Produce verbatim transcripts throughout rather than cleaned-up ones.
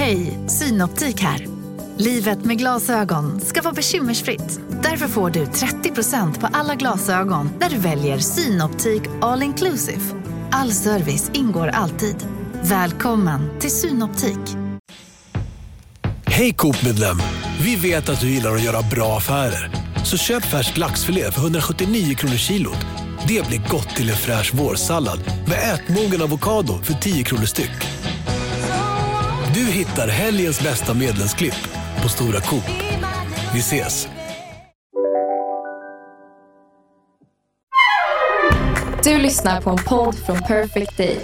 Hej, Synoptik här. Livet med glasögon ska vara bekymmersfritt. Därför får du trettio procent på alla glasögon när du väljer Synoptik All Inclusive. All service ingår alltid. Välkommen till Synoptik. Hej Coop-medlem. Vi vet att du gillar att göra bra affärer. Så köp färsk laxfilé för hundrasjuttionio kronor kilot. Det blir gott till en fräsch vårsallad med ätmogen avokado för tio kronor styck. Du hittar helgens bästa medlemsklipp på Stora Coop. Vi ses! Du lyssnar på en podd från Perfect Day.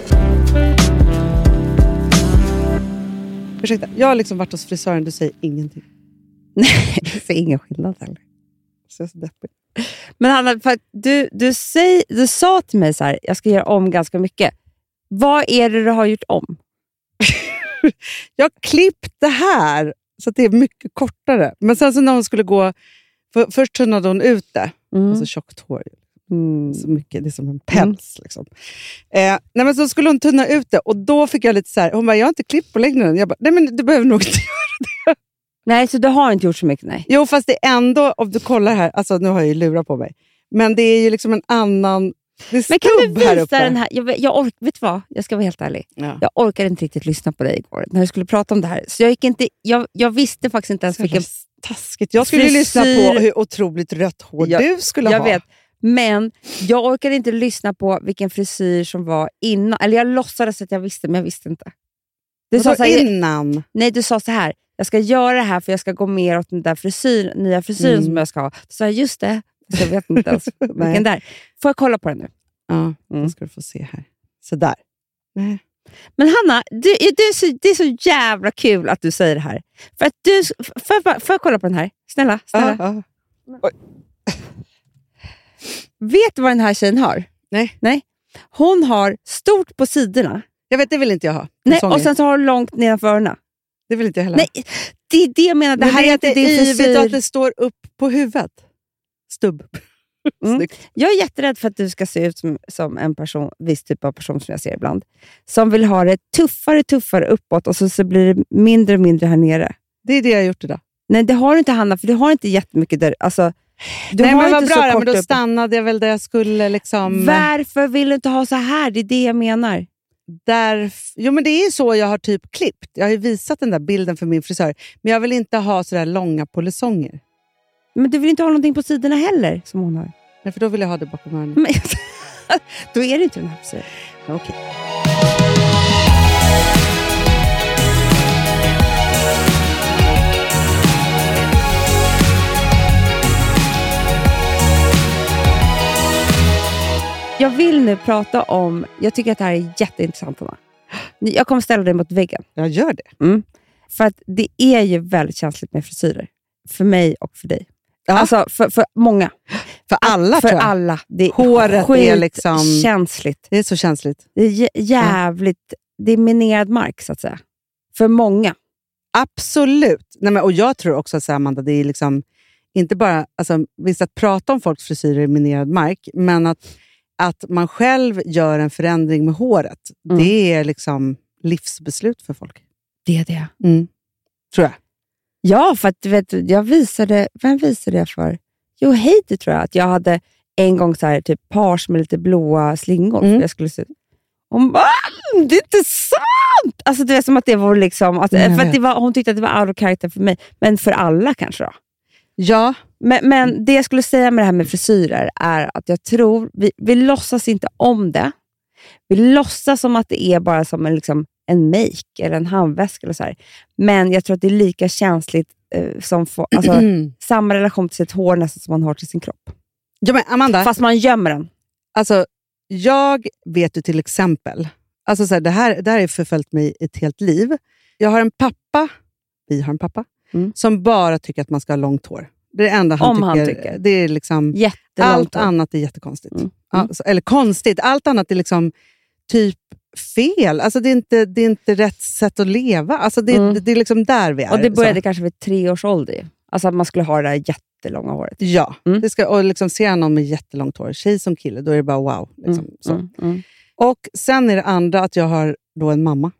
Ursäkta, jag har liksom varit hos frisören, du säger ingenting. Nej, det ser ingen skillnad heller. Så jag är så deppig. Men Hanna, för du, du, säg, du sa till mig så här, jag ska göra om ganska mycket. Vad är det du har gjort om? Jag har klippt det här så att det är mycket kortare. Men sen så när hon skulle gå, för, först tunnade hon ut det. Mm. Alltså tjockt hår. Mm. Så mycket, det är som en päls. Mm. Liksom. Eh, nej men så skulle hon tunna ut det. Och då fick jag lite så här, hon bara, jag har inte klippt på längden. Jag bara, nej men du behöver nog inte göra det. Nej, så du har inte gjort så mycket, nej. Jo, fast det är ändå, om du kollar här, alltså nu har jag ju lurat på mig. Men det är ju liksom en annan, det är men kan du här visa uppe. den här, jag, jag orkar, vet du vad? Jag ska vara helt ärlig. Ja. Jag orkade inte riktigt lyssna på dig igår när du skulle prata om det här. Så jag gick inte, jag, jag visste faktiskt inte ens vilken taskigt. Jag skulle frisyr... lyssna på hur otroligt rött hår jag, du skulle jag ha. Jag vet. Men jag orkade inte lyssna på vilken frisyr som var innan. Eller jag låtsades att jag visste, men jag visste inte. Du sa så här, innan? Nej, du sa så här. Jag ska göra det här för jag ska gå mer åt den där frisyr, nya frisyren mm. som jag ska ha. Så jag just det. Så jag vet inte ens vilken där. Får jag kolla på den nu? Ja, mm. då ska du få se här. Så där. Nej. Men Hanna, du, du är så, det är så jävla kul att du säger det här. För att du, får jag, får jag kolla på den här? Snälla, snälla. Ja, ja. Vet du vad den här tjejen har? Nej. Nej. Hon har stort på sidorna. Jag vet, det vill inte jag ha. Nej, och sen så har hon långt nedanför öronen. Det vill inte jag heller. Nej, det är det jag menar. Det men här det är inte din frisyr. Vet du att det står upp på huvudet? Stubb. Mm. Jag är jätterädd för att du ska se ut som, som en person, viss typ av person som jag ser ibland. Som vill ha det tuffare, tuffare uppåt och så, så blir det mindre och mindre här nere. Det är det jag har gjort idag. Nej, det har du inte, Hanna, för du har inte jättemycket där. Alltså, du Nej, har men vad inte bra, så men då upp. stannade jag väl där jag skulle liksom... Varför vill du inte ha så här? Det är det jag menar. Där, jo men det är ju så jag har typ klippt. Jag har ju visat den där bilden för min frisör. Men jag vill inte ha så där långa polisonger. Men du vill inte ha någonting på sidorna heller som hon har. Nej, för då vill jag ha det bakom öronen. Men, då är det inte den här frisyren. Okej. Okay. Jag vill nu prata om, jag tycker att det här är jätteintressant, Anna. Jag kommer ställa dig mot väggen. Jag gör det. Mm. För att det är ju väldigt känsligt med frisyrer. För mig och för dig. Ja. Alltså för, för många. För alla, För tror jag. alla. Det är håret är liksom... känsligt. Det är så känsligt. Det är jä- jävligt... Ja. Det är minerad mark, så att säga. För många. Absolut. Nej, men, och jag tror också att Amanda, det är liksom... Inte bara... Alltså, visst att prata om folks frisyrer i minerad mark. Men att, att man själv gör en förändring med håret. Mm. Det är liksom livsbeslut för folk. Det är det. Mm. Tror jag. Ja, för att vet du, jag visade, vem visade jag för? Jo, Heidi tror jag, att jag hade en gång så här typ pars med lite blåa slingor. Mm. Jag skulle se. Hon bara, det är inte sant! Alltså det är som att det var liksom, att, för att det var, hon tyckte att det var out of character för mig, men för alla kanske då. Ja. Men, men det jag skulle säga med det här med frisyrer är att jag tror, vi, vi låtsas inte om det. Vi låtsas som att det är bara som en liksom en make eller en handväska eller så här. Men jag tror att det är lika känsligt eh, som för, alltså, samma relation till sitt hår nästan som man har till sin kropp. Ja, men Amanda, fast man gömmer den. Alltså, jag vet ju till exempel, alltså så här, det här det här har förföljt mig ett helt liv. Jag har en pappa, vi har en pappa mm. som bara tycker att man ska ha långt hår. Det är det enda han, Om tycker, han tycker. Det är liksom allt annat är jättekonstigt. Mm. Alltså, eller konstigt, allt annat är liksom typ fel. Alltså det är inte, det är inte rätt sätt att leva. Alltså det, mm. det, det är liksom där vi är. Och det började så. kanske vid tre års ålder. Alltså att man skulle ha det där jättelånga håret. Ja, mm. det ska, och liksom ser någon med jättelångt hår, tjej som kille, då är det bara wow. Liksom, mm. så. Mm. Mm. Och sen är det andra att jag har då en mamma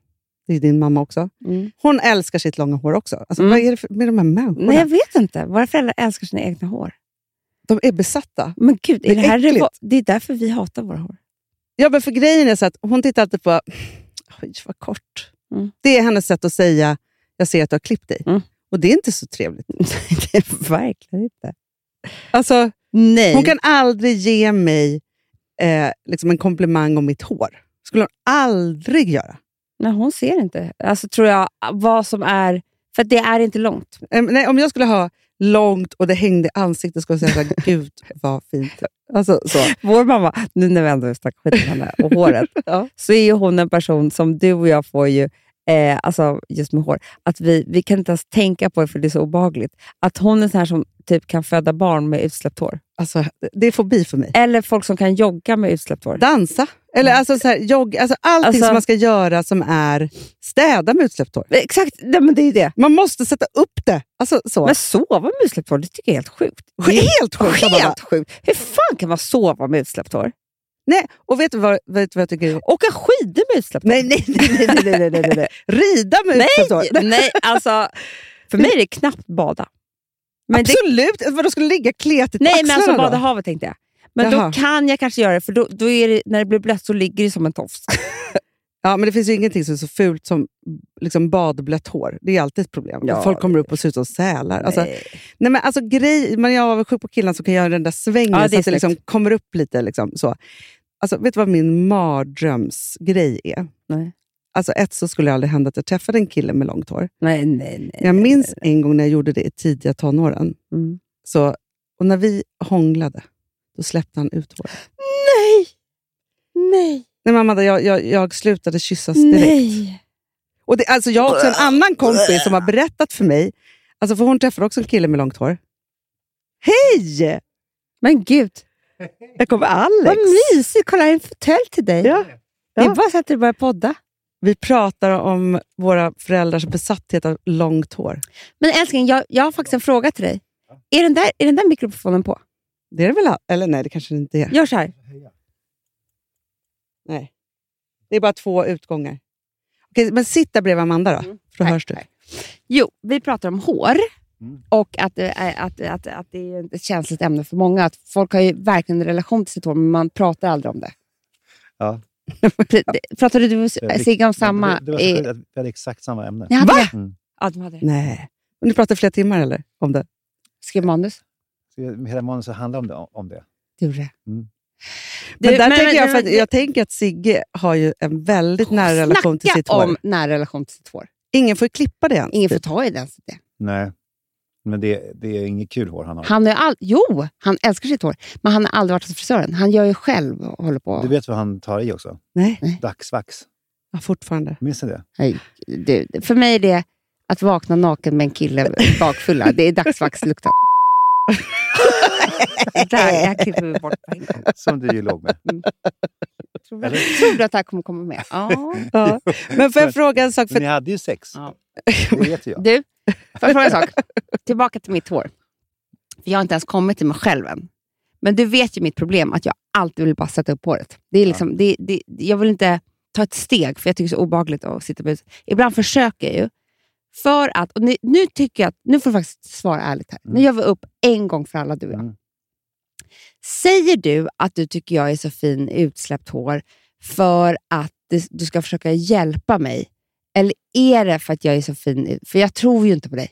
det är din mamma också. Mm. Hon älskar sitt långa hår också. Alltså, Mm. vad är det för, med de här människorna? Nej, jag vet inte. Våra föräldrar älskar sina egna hår. De är besatta. Men gud, Det är är det, här äckligt. revo- det är därför vi hatar våra hår. Ja, men för grejen är så att hon tittar alltid på, oj vad kort. Mm. Det är hennes sätt att säga, jag ser att du har klippt dig. Mm. Och det är inte så trevligt. Det är verkligen inte. Alltså, Nej. hon kan aldrig ge mig eh, liksom en komplimang om mitt hår. Skulle hon aldrig göra. Nej, hon ser inte. Alltså tror jag vad som är... För att det är inte långt. Eh, nej, om jag skulle ha långt och det hängde i ansiktet skulle jag säga så här, gud vad fint. Alltså, så. Vår mamma, nu när vi ändå snackar skit om henne och håret, Ja. så är ju hon en person som du och jag får ju, eh, alltså just med hår, att vi, vi kan inte ens tänka på det för det är så obehagligt. Att hon är sån här som typ kan föda barn med utsläppt hår. Alltså, det är fobi för mig. Eller folk som kan jogga med utsläppt hår. Dansa. Eller alltså, så här, jogg, alltså allting Alltså- som man ska göra som är städa med utsläppt hår. Exakt, nej, men det är ju det. Man måste sätta upp det. Alltså, så. Men sova med utsläppt hår, det tycker jag är helt sjukt. Helt sjukt. Amanda. Helt sjukt. Hur fan kan man sova med utsläppt hår? Nej, och vet du vad, vet du vad jag tycker? Åka skidor med utsläppt hår? Nej, nej, nej, nej, nej, nej, nej, nej, nej. Rida med utsläppt hår. Nej, nej, alltså för mig är det knappt bada. Men det, Absolut, vad då skulle ligga kletigt på nej, men axlarna alltså då? bada havet tänkte jag. Men Jaha. då kan jag kanske göra det, för då, då är det, när det blir blött så ligger det som en tofs. Ja, men det finns ju ingenting som är så fult som liksom badblött hår. Det är alltid ett problem. Ja, Folk kommer upp och ser ut som sälar. Alltså, Nej. nej, men alltså, grej, men jag är avundsjuk på killarna som kan göra den där svängen Ja, det är så att det snyggt. liksom kommer upp lite. Liksom, så. Alltså, vet du vad min mardrömsgrej är? Nej. Alltså, ett så skulle det aldrig hända att jag träffade en kille med långt hår. Nej, nej, nej. Jag minns en gång när jag gjorde det i tidiga tonåren. Mm. Så, och när vi hånglade, då släppte han ut håret. Nej! Nej! Nej, mamma, jag, jag, jag slutade kyssas direkt. Nej! Och det, alltså, jag har också en annan kompis som har berättat för mig. Alltså, för hon träffade också en kille med långt hår. Hej! Men gud, Jag kommer Alex. vad mysigt. Kolla, en fåtölj till dig. Ja. Det är Ja. bara så att du börjar podda. Vi pratar om våra föräldrars besatthet av långt hår. Men älskling, jag, jag har faktiskt en fråga till dig. Är den där, är den där mikrofonen på? Det är det väl? Eller nej, det kanske det inte är. Gör så här. Nej. Det är bara två utgångar. Okej, men sitt där bredvid Amanda då. För då Här, hörs du. här. Jo, vi pratar om hår. Mm. Och att, det är- att, att, att det är ett känsligt ämne för många. Att folk har ju verkligen en relation till sitt hår, men man pratar aldrig om det. Ja. Pratade du och Det- Sigge om samma... Det, det var så i- sjukt att vi hade exakt samma ämne. Ni hade Va? det? Mm. Ja, de hade det. Nej. Och ni pratar flera timmar eller? Om det? Skrev manus. Så hela manuset handlar om det. Om det. Du gjorde det. Mm. Men Du, där men- tänker jag, för men- att, jag tänker att Sigge har ju en väldigt nära relation till Snacka sitt hår. om nära relation till sitt hår. Ingen får ju klippa det än. Ingen får ta i den. Det. Nej, men det, det är inget kul hår han har. Han är all... Jo, han älskar sitt hår. Men han har aldrig varit hos frisören. Han gör ju själv och håller på. Du vet vad han tar i också? Nej, Dagsvax. ja, fortfarande. Minns ni det? Nej, du, för mig är det att vakna naken med en kille bakfulla. Det är dagsvaxlukten. Där, jag klipper vi bort på en gång. Som du ju låg med. Tror du, tror du att det här kommer komma med? Ja. Ja. Men får jag fråga en sak? Men För ni hade ju sex. Ja. Det vet ju jag. Du, får jag fråga en sak? Tillbaka till mitt hår. För jag har inte ens kommit till mig själv än. Men du vet ju mitt problem, att jag alltid vill bara sätta upp håret. Det är liksom, det, det, jag vill inte ta ett steg, för jag tycker det är så obehagligt att sitta på. Ibland försöker jag ju. För att, och nu, nu tycker jag att, nu får du faktiskt svara ärligt här. Mm. Nu gör vi upp en gång för alla, du och jag. Mm. Säger du att du tycker jag är så fin i utsläppt hår för att det, du ska försöka hjälpa mig? Eller är det för att jag är så fin? i- För jag tror ju inte på dig.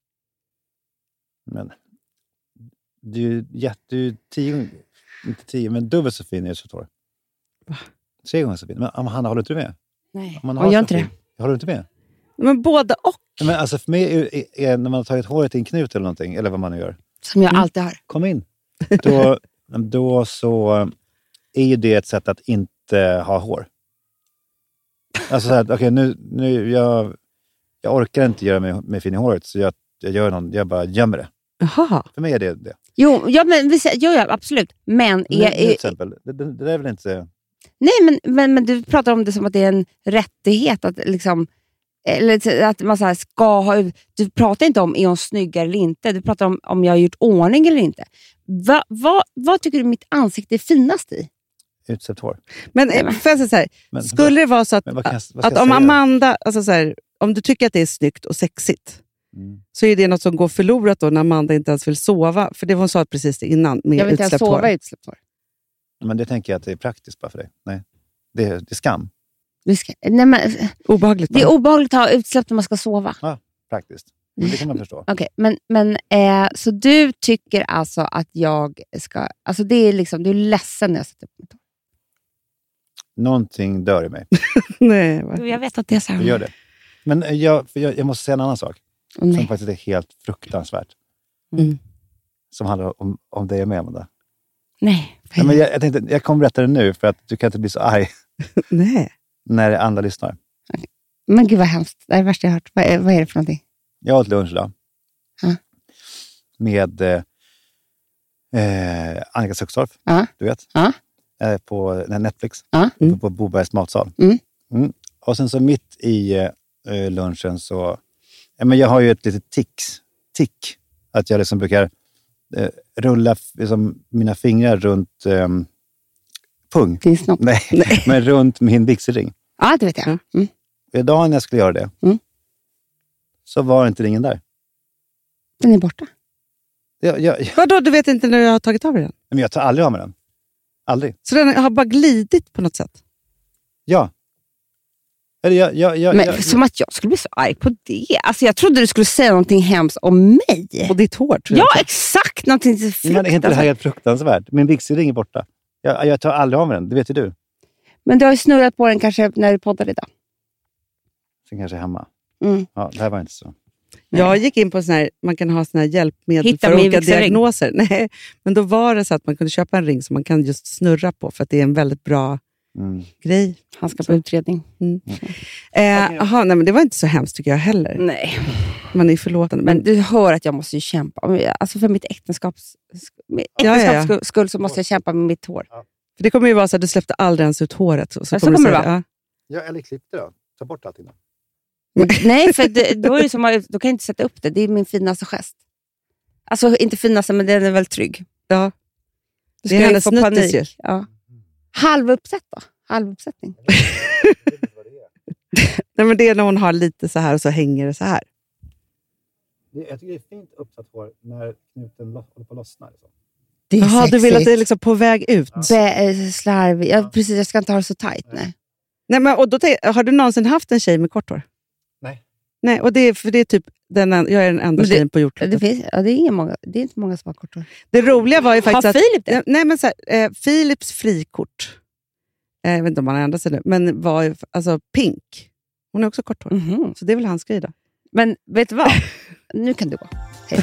Men du är ju jätte, du är tio gånger, inte tio, men dubbelt så fin i utsläppt hår. Tre gånger så fin. Men Hanna, håller inte du med? Nej, Om man och har gör så inte det. fin- Håller du inte med? Men både och. Men alltså för mig är, är, är när man har tagit håret i en knut eller någonting, eller vad man nu gör. Som jag Mm. alltid har. Kom in. Då, då så är ju det ett sätt att inte ha hår. Alltså så här, okej okay, nu, nu jag, jag orkar inte göra mig med fin i håret, så jag, jag gör någon, jag bara gömmer det. Jaha. För mig är det det. Jo, ja, men, vi säger- jo, ja, absolut. Men, Nu, är, nu till är, exempel, det, det, det är väl inte... nej, men, men, men du pratar om det som att det är en rättighet att liksom, eller att man så här ska ha ut. Du pratar inte om är hon snyggare eller inte. Du pratar om om jag har gjort ordning eller inte. Va, va, vad tycker du mitt ansikte är finast i? utsläppt hår. Men eh, får jag säga så här, Men, skulle det vara så att, men vad kan jag- vad ska att jag om säga? Amanda, alltså så här, om du tycker att det är snyggt och sexigt, Mm. så är det något som går förlorat då när Amanda inte ens vill sova. För det hon sa precis det innan med Jag vill inte ens utsläppt hår. sova i utsläppt hår. Men det tänker jag att det är praktiskt bara för dig. Nej, det är, det är skam. Vi ska, nej men, Obehagligt. det är bara. obehagligt att ha utsläppt när man ska sova. Praktiskt. Men det kan man förstå. Okej, men, men eh, så du tycker alltså att jag ska... Alltså det är liksom, du är ledsen när jag sätter upp mitt hår. Någonting dör i mig. Nej, va? Jag vet att det är så här. Jag gör det. Men jag, för jag, jag måste säga en annan sak. Åh, nej. Som faktiskt är helt fruktansvärt. Mm. Som handlar om, om dig med, Amanda. Nej. Nej, men jag, jag, tänkte, jag kommer berätta det nu för att du kan inte bli så arg Nej. när andra lyssnar. Men gud vad hemskt. Det är det värsta jag hört. Vad är, vad är det för någonting? Jag åt lunch idag. Ja. Med eh, eh, Annika Suckstorff, Ja. du vet. Ja. Eh, på Netflix. Ja. På, på Bobergs matsal. Mm. Mm. Och sen så mitt i eh, lunchen så... Ja, men jag har ju ett litet tics, tick. Att jag liksom brukar eh, rulla f- liksom, mina fingrar runt eh, pung. Din snopp. Nej, men runt min vigselring. Ja, det vet jag. Mm. Idag när jag skulle göra det Mm. så var inte ringen där. Den är borta. Jag, jag, jag, Vadå, du vet inte när jag har tagit av den? men jag tar aldrig av med den. Aldrig. Så den har bara glidit på något sätt? Ja. Eller jag, jag, jag, Men jag, som att jag skulle bli så arg på det. Alltså jag trodde du skulle säga någonting hemskt om mig. Och ditt hår, tror Ja, jag. exakt. Någonting så men är inte det här fruktansvärt. helt fruktansvärt? Min vigselring är borta. Jag, jag tar aldrig av med den, det vet ju du. Men du har ju snurrat på den kanske när du poddade idag. Sen kanske är hemma. Mm. Ja, det här var inte så. Jag gick in på sån här, man kan ha såna här hjälpmedel Hitta för min olika vigselring. diagnoser. Nej, men då var det så att man kunde köpa en ring som man kan just snurra på för att det är en väldigt bra Mm. grej. Han ska på utredning. Eh, aha, nej, men det var inte så hemskt tycker jag heller. Nej. Man är förlåtande. Men, Men du hör att jag måste ju kämpa. Alltså för mitt äktenskaps, mitt Ja, ja, ja. äktenskaps skull- skull så måste jag kämpa med mitt hår. för det kommer ju vara så att du släppte aldrig ens ut håret. Så, så Ja, så kommer du kommer det säga, vara. Ja, eller klipp det då. Ta bort allting då. Nej, för det, då, är det som, att- då kan jag inte sätta upp det. Det är min finaste gest. Alltså inte finaste, men den är väl trygg. Ja. Då Det ska är jag hennes få nuttis ju. panik. Ja. Halvuppsätt då? Halvuppsättning. Nej, men det är när hon har lite så här och så hänger det så här. Jag tycker det är fint uppsatt hår när knuten lo- håller på att lossna. Liksom. Det är Jaha, du vill att det är sexigt. liksom på väg ut. Be- eh, slarv. Ja, precis, jag ska inte ha det så tajt. Nej. Nej, men, och då tänk, har du någonsin haft en tjej med kort hår? Nej. Nej, och det är, för det är typ den, en- jag är den enda Men det- tjejen på Det, jordklotet. Det, finns, ja, det, är ingen många, det är inte många som har kort hår. det roliga var ju faktiskt Har att... Filip det? Nej, men så här, eh, Philips frikort, eh, jag vet inte om han har ändrat sig nu, men var ju, alltså Pink. Hon är också kort hår. Mhm. Så det är väl hans grej då. Men vet du vad? Nu kan du gå. Hej.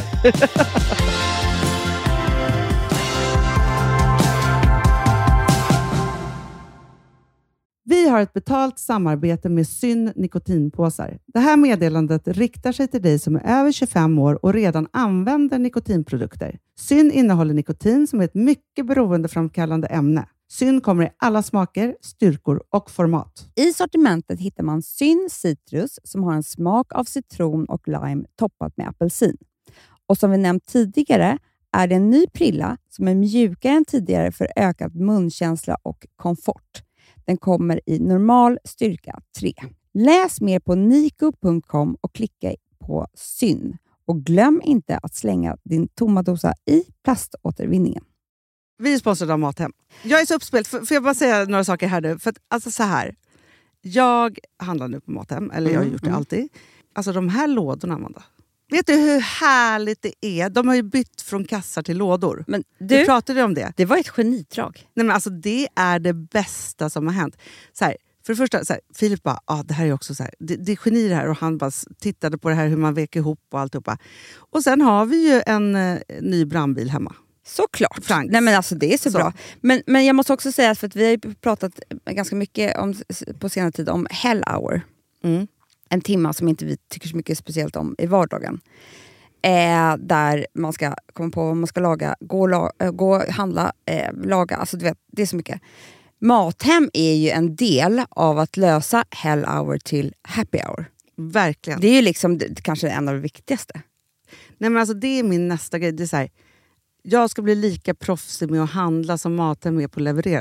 Vi har ett betalt samarbete med Syn nikotinpåsar. Det här meddelandet riktar sig till dig som är över tjugofem år och redan använder nikotinprodukter. Syn innehåller nikotin som är ett mycket beroendeframkallande ämne. Syn kommer i alla smaker, styrkor och format. I sortimentet hittar man Syn Citrus som har en smak av citron och lime toppat med apelsin. Och som vi nämnt tidigare är det en ny prilla som är mjukare än tidigare för ökad munkänsla och komfort. Den kommer i normal styrka tre. Läs mer på niko punkt com och klicka på Syn. Och glöm inte att slänga din tomma dosa i plaståtervinningen. Vi är sponsrade av Mathem. Jag är så uppspelt. Får jag bara säga några saker här nu? För att, alltså så här. Jag handlar nu på Mathem. Eller jag har gjort det alltid. Alltså de här lådorna, Amanda. Vet du hur härligt det är? De har ju bytt från kassar till lådor. Men Du du, pratade om det. det var ett genidrag. Nej, men alltså, det är det bästa som har hänt. Så här, för det första, så här, Filip bara, ah, det här är också så här, det, det är geni det här. Och han bara s- tittade på det här hur man vek ihop och alltihopa. Och sen har vi ju en eh, ny brandbil hemma. Såklart. Franks. Nej, men alltså, det är så, Så. bra. Men, men jag måste också säga, för att vi har ju pratat ganska mycket om, på senare tid om Hell Hour. Mm. En timme som inte vi tycker så mycket speciellt om i vardagen. Eh, där man ska komma på vad man ska laga, gå och, la, äh, gå och handla, eh, laga. Alltså du vet, det är så mycket. Mathem är ju en del av att lösa Hell Hour till Happy Hour. Verkligen. Det är ju liksom det, kanske en av de viktigaste. Nej, men alltså, det är min nästa grej. Det är så här, jag ska bli lika proffsig med att handla som Mathem är på att leverera.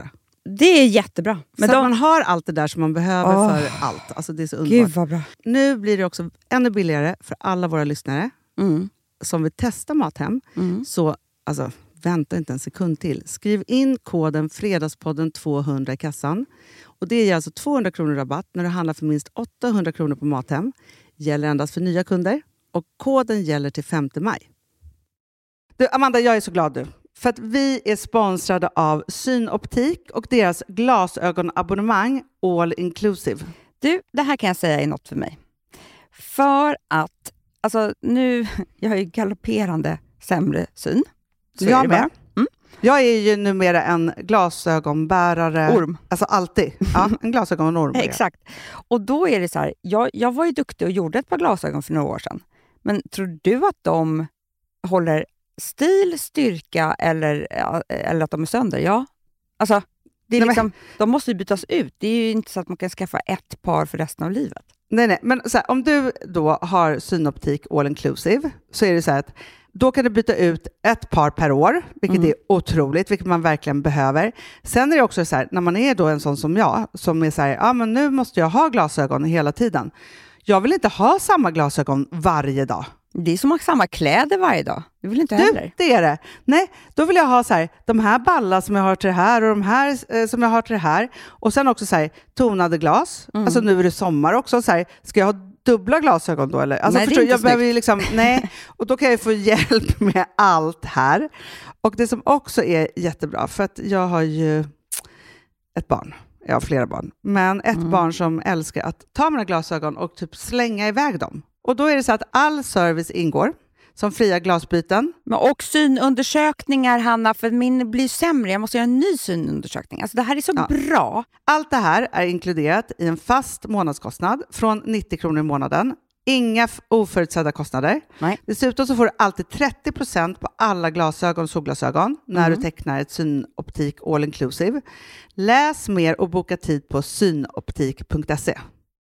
det är jättebra. Men så de... man har allt det där som man behöver oh. för allt. Alltså det är så underbart. Gud vad bra. Nu blir det också ännu billigare för alla våra lyssnare mm. som vill testa Mathem. Mm. Så alltså, vänta inte en sekund till. Skriv in koden Fredagspodden tvåhundra i kassan. Och det är alltså tvåhundra kronor rabatt när du handlar för minst åttahundra kronor på Mathem. Gäller endast för nya kunder. Och koden gäller till femte maj. Du, Amanda, jag är så glad du. För att vi är sponsrade av Synoptik och deras glasögonabonnemang All Inclusive. Du, det här kan jag säga är något för mig. För att, alltså nu, jag har ju galopperande sämre syn. Så jag med. Mm. Jag är ju numera en glasögonbärare. Orm. Alltså alltid. Ja, en glasögonorm. Exakt. Och då är det så här, jag, jag var ju duktig och gjorde ett par glasögon för några år sedan. Men tror du att de håller stil, styrka eller, eller att de är sönder? Ja. Alltså, det är nej, liksom, men... de måste ju bytas ut. Det är ju inte så att man kan skaffa ett par för resten av livet. Nej, nej. Men så här, om du då har Synoptik All Inclusive så är det så här att då kan du byta ut ett par per år, vilket mm. är otroligt, vilket man verkligen behöver. Sen är det också så här, när man är då en sån som jag, som är så här, ja men nu måste jag ha glasögon hela tiden. Jag vill inte ha samma glasögon varje dag. Det är som att ha samma kläder varje dag. Det vill inte heller. Du, det är det. Nej, då vill jag ha så här, de här ballar som jag har till det här och de här eh, som jag har till det här. Och sen också så här, tonade glas. Mm. Alltså nu är det sommar också. Så här, ska jag ha dubbla glasögon då? Eller? Alltså, nej, förstår, det är inte jag behöver ju liksom, nej. Och då kan jag få hjälp med allt här. Och det som också är jättebra, för att jag har ju ett barn. Jag har flera barn. Men ett mm. barn som älskar att ta mina glasögon och typ slänga iväg dem. Och då är det så att all service ingår. Som fria glasbyten. Men och synundersökningar, Hanna, för min blir sämre. Jag måste göra en ny synundersökning. Alltså det här är så ja. bra. Allt det här är inkluderat i en fast månadskostnad från nittio kronor i månaden. Inga oförutsedda kostnader. Nej. Dessutom så får du alltid trettio procent på alla glasögon och solglasögon när mm. du tecknar ett Synoptik All Inclusive. Läs mer och boka tid på synoptik punkt se.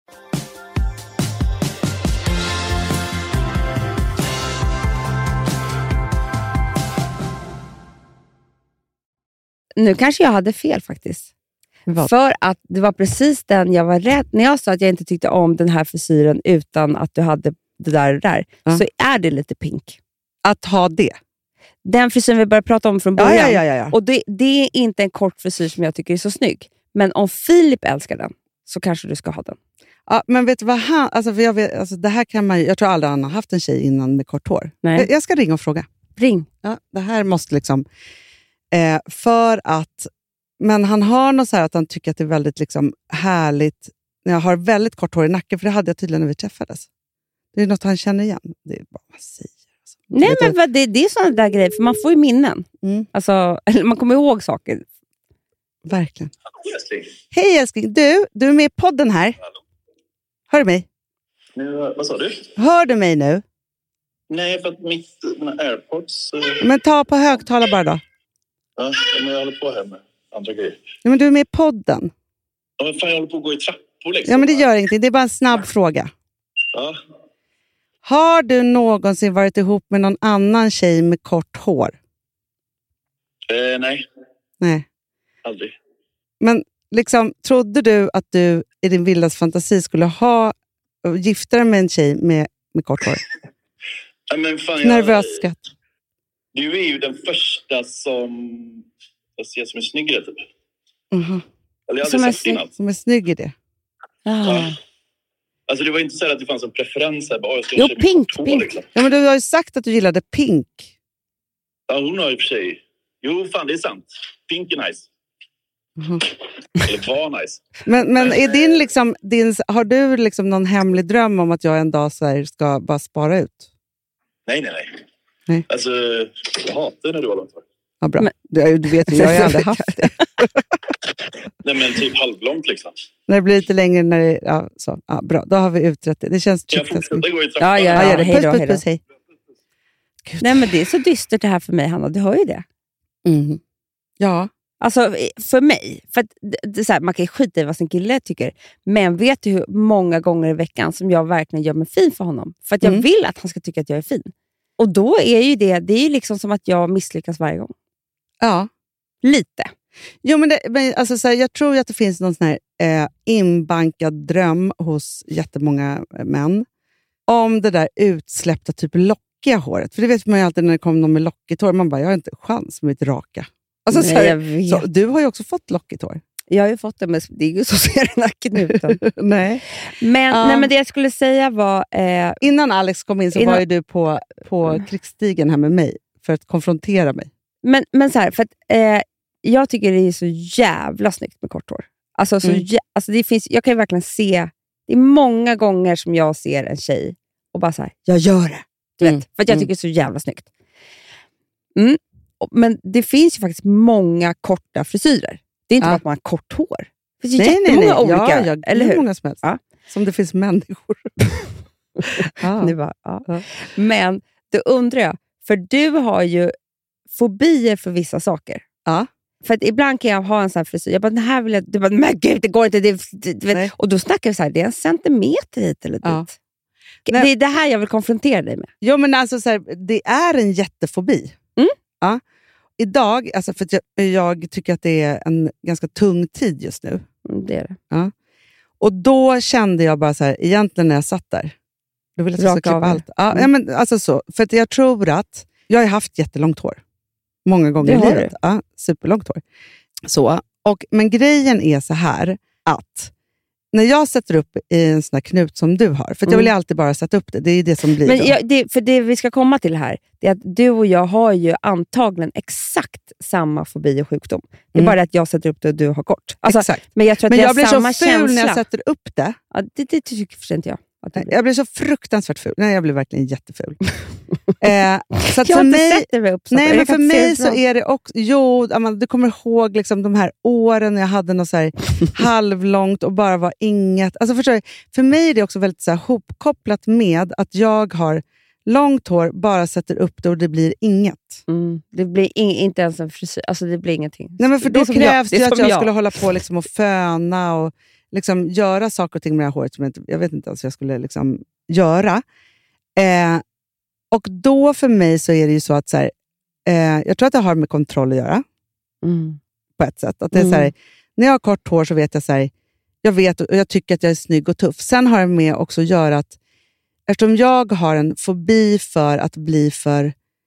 Nu kanske jag hade fel faktiskt. Vad? För att det var precis den jag var rädd. När jag sa att jag inte tyckte om den här frisyren utan att du hade det där och där. Ja. Så är det lite pink. Att ha det. Den frisyren vi började prata om från början. Ja, ja, ja, ja. Och det, det är inte en kort frisyr som jag tycker är så snygg. Men om Filip älskar den så kanske du ska ha den. Ja, men vet du vad han... Alltså, för jag, vet, alltså, det här kan man, jag tror aldrig han har haft en tjej innan med kort hår. Nej. Jag, jag ska ringa och fråga. Ring. Ja, det här måste liksom... Eh, för att, men han har något så här att han tycker att det är väldigt liksom härligt när jag har väldigt kort hår i nacken, för det hade jag tydligen när vi träffades. Det är något han känner igen. Det är bara vad man säger. Alltså. Nej, men vad, det, det är sådana där grejer, för man får ju minnen. Mm. Alltså, man kommer ihåg saker. Verkligen. Hej älskling, du, du är med i podden här. Hallå. Hör du mig? Nu, vad sa du? Hör du mig nu? Nej, för att mitt, mina AirPods... Uh... Men ta på högtalare bara då. Ja, men jag håller på här med andra grejer. Ja, men du är med i podden. Ja, men fan, jag håller på att gå i trappor liksom. Ja, men det gör ingenting. Det är bara en snabb fråga. Ja. Har du någonsin varit ihop med någon annan tjej med kort hår? Eh, nej. Nej. Aldrig. Men liksom, trodde du att du i din vildaste fantasi skulle ha gifta dig med en tjej med, med kort hår? Ja, men fan, jag... Nervös skatt. Du är ju den första som jag ser som är snyggare typ. Mm-hmm. Eller jag som, är sny- som är snygg i det. Ja. Alltså det var inte så att det fanns en preferens här. Bara, jag ska jo, pink. på, pink. Liksom. Ja, men du har ju sagt att du gillade pink. Ja, hon har i och för sig. Jo, fan det är sant. Pink är nice. Mm-hmm. Eller var nice. Men, men är din liksom, din, har du liksom någon hemlig dröm om att jag en dag så här ska bara spara ut? Nej, nej, nej. Nej. Alltså, jag hatar när du har långt hår. Ja, bra. Men, du, du vet ju, jag har ju aldrig haft det. Nej, men typ halvlångt liksom. När det blir lite längre, när det, ja, så. Ja, bra, då har vi utrett det. Det känns tryggt. Jag fortsätter gå i trappan. Ja, ja, ja, ja, hej då, puss, puss, puss, hej. Nej, men det är så dystert det här för mig, Hanna. Du hör ju det. Mm. Ja. Alltså, för mig. För att, det är så här, man kan ju skita i vad sin kille tycker. Men vet du hur många gånger i veckan som jag verkligen gör mig fin för honom? För att jag mm. vill att han ska tycka att jag är fin. Och då är ju det, det är ju liksom som att jag misslyckas varje gång. Ja. Lite. Jo, men, det, men alltså, så här, jag tror att det finns någon sån här eh, inbankad dröm hos jättemånga män om det där utsläppta typ lockiga håret. För det vet man ju alltid när det kommer någon med lockigt hår. Man bara, jag har inte chans med mitt raka. Alltså, Nej, så här, jag vet. så, du har ju också fått lockigt hår. Jag har ju fått det, men det är ju så ser den här knuten. nej. Men, Ja. nej, men det jag skulle säga var... Eh, Innan Alex kom in så Innan- var ju du på, på krigsstigen här med mig för att konfrontera mig. men, men så här, för att, eh, jag tycker det är så jävla snyggt med kort hår. Alltså, så Mm. jä- alltså det finns, jag kan ju verkligen se... Det är många gånger som jag ser en tjej och bara så här, jag gör det. Du vet, Mm. för att jag Mm. tycker det är så jävla snyggt. Mm. Och- Men det finns ju faktiskt många korta frisyrer. Det är inte Ja. bara att man har kort hår. Det finns ju jättemånga olika, Ja, ja, eller hur? många som helst. Ja. Som det finns människor. ja. Nu bara, ja. Ja. Men då undrar jag, för du har ju fobier för vissa saker. Ja. För att ibland kan jag ha en sån här frisyr. Jag bara, den här vill jag... Du bara, men gud, det går inte. Det, det, du vet. Nej. Och då snackar vi så här, det är en centimeter hit eller dit. Ja. Det är det här jag vill konfrontera dig med. Jo, men alltså, så här, det är en jättefobi. Mm. Ja. Idag, alltså, för att jag, jag tycker att det är en ganska tung tid just nu. Mm, det är det. Och då kände jag bara så här, egentligen när jag satt där, då ville jag att jag ska Raka av klippa det. allt. Ja, Mm. ja, men alltså så. För att jag tror att, jag har haft jättelångt hår. Många gånger Det i har livet. Ja, superlångt hår. Så. Och, men grejen är så här, att när jag sätter upp i en sån här knut som du har, för att jag Mm. vill ju alltid bara sätta upp det, det är det som blir Men då. jag, det, för det vi ska komma till här, det är att du och jag har ju antagligen exakt samma fobi och sjukdom. Det är Mm. bara det att jag sätter upp det och du har kort. Alltså, Exakt. men jag tror att Men vi jag har blir samma så ful känsla. när jag sätter upp det. Ja, det, det tycker för sig inte jag. Att det blir. Jag blir så fruktansvärt ful. Nej, jag blir verkligen jätteful. eh, så att Jag har för inte mig, sett det med uppsatt. nej, Jag men kan för inte se mig det så bra. är det också... Jo, Amanda, du kommer ihåg liksom de här åren när jag hade något så här halvlångt och bara var inget. Alltså förstår du, för mig är det också väldigt så här hopkopplat med att jag har långt hår, bara sätter upp det och det blir inget. Mm. Det blir in, inte ens en frisyr. Alltså det blir ingenting. Nej, men för Det är då som krävs jag. det är ju att som jag, skulle hålla på liksom och föna och liksom göra saker och ting med det här håret som jag, inte, jag vet inte ens hur jag skulle liksom göra. Eh, och då för mig så är det ju så att så här, eh, jag tror att det har med kontroll att göra Mm. på ett sätt. Att det är så här, när jag har kort hår så vet jag så här, jag vet och jag tycker att jag är snygg och tuff. Sen har det med också att göra att eftersom jag har en fobi för att bli för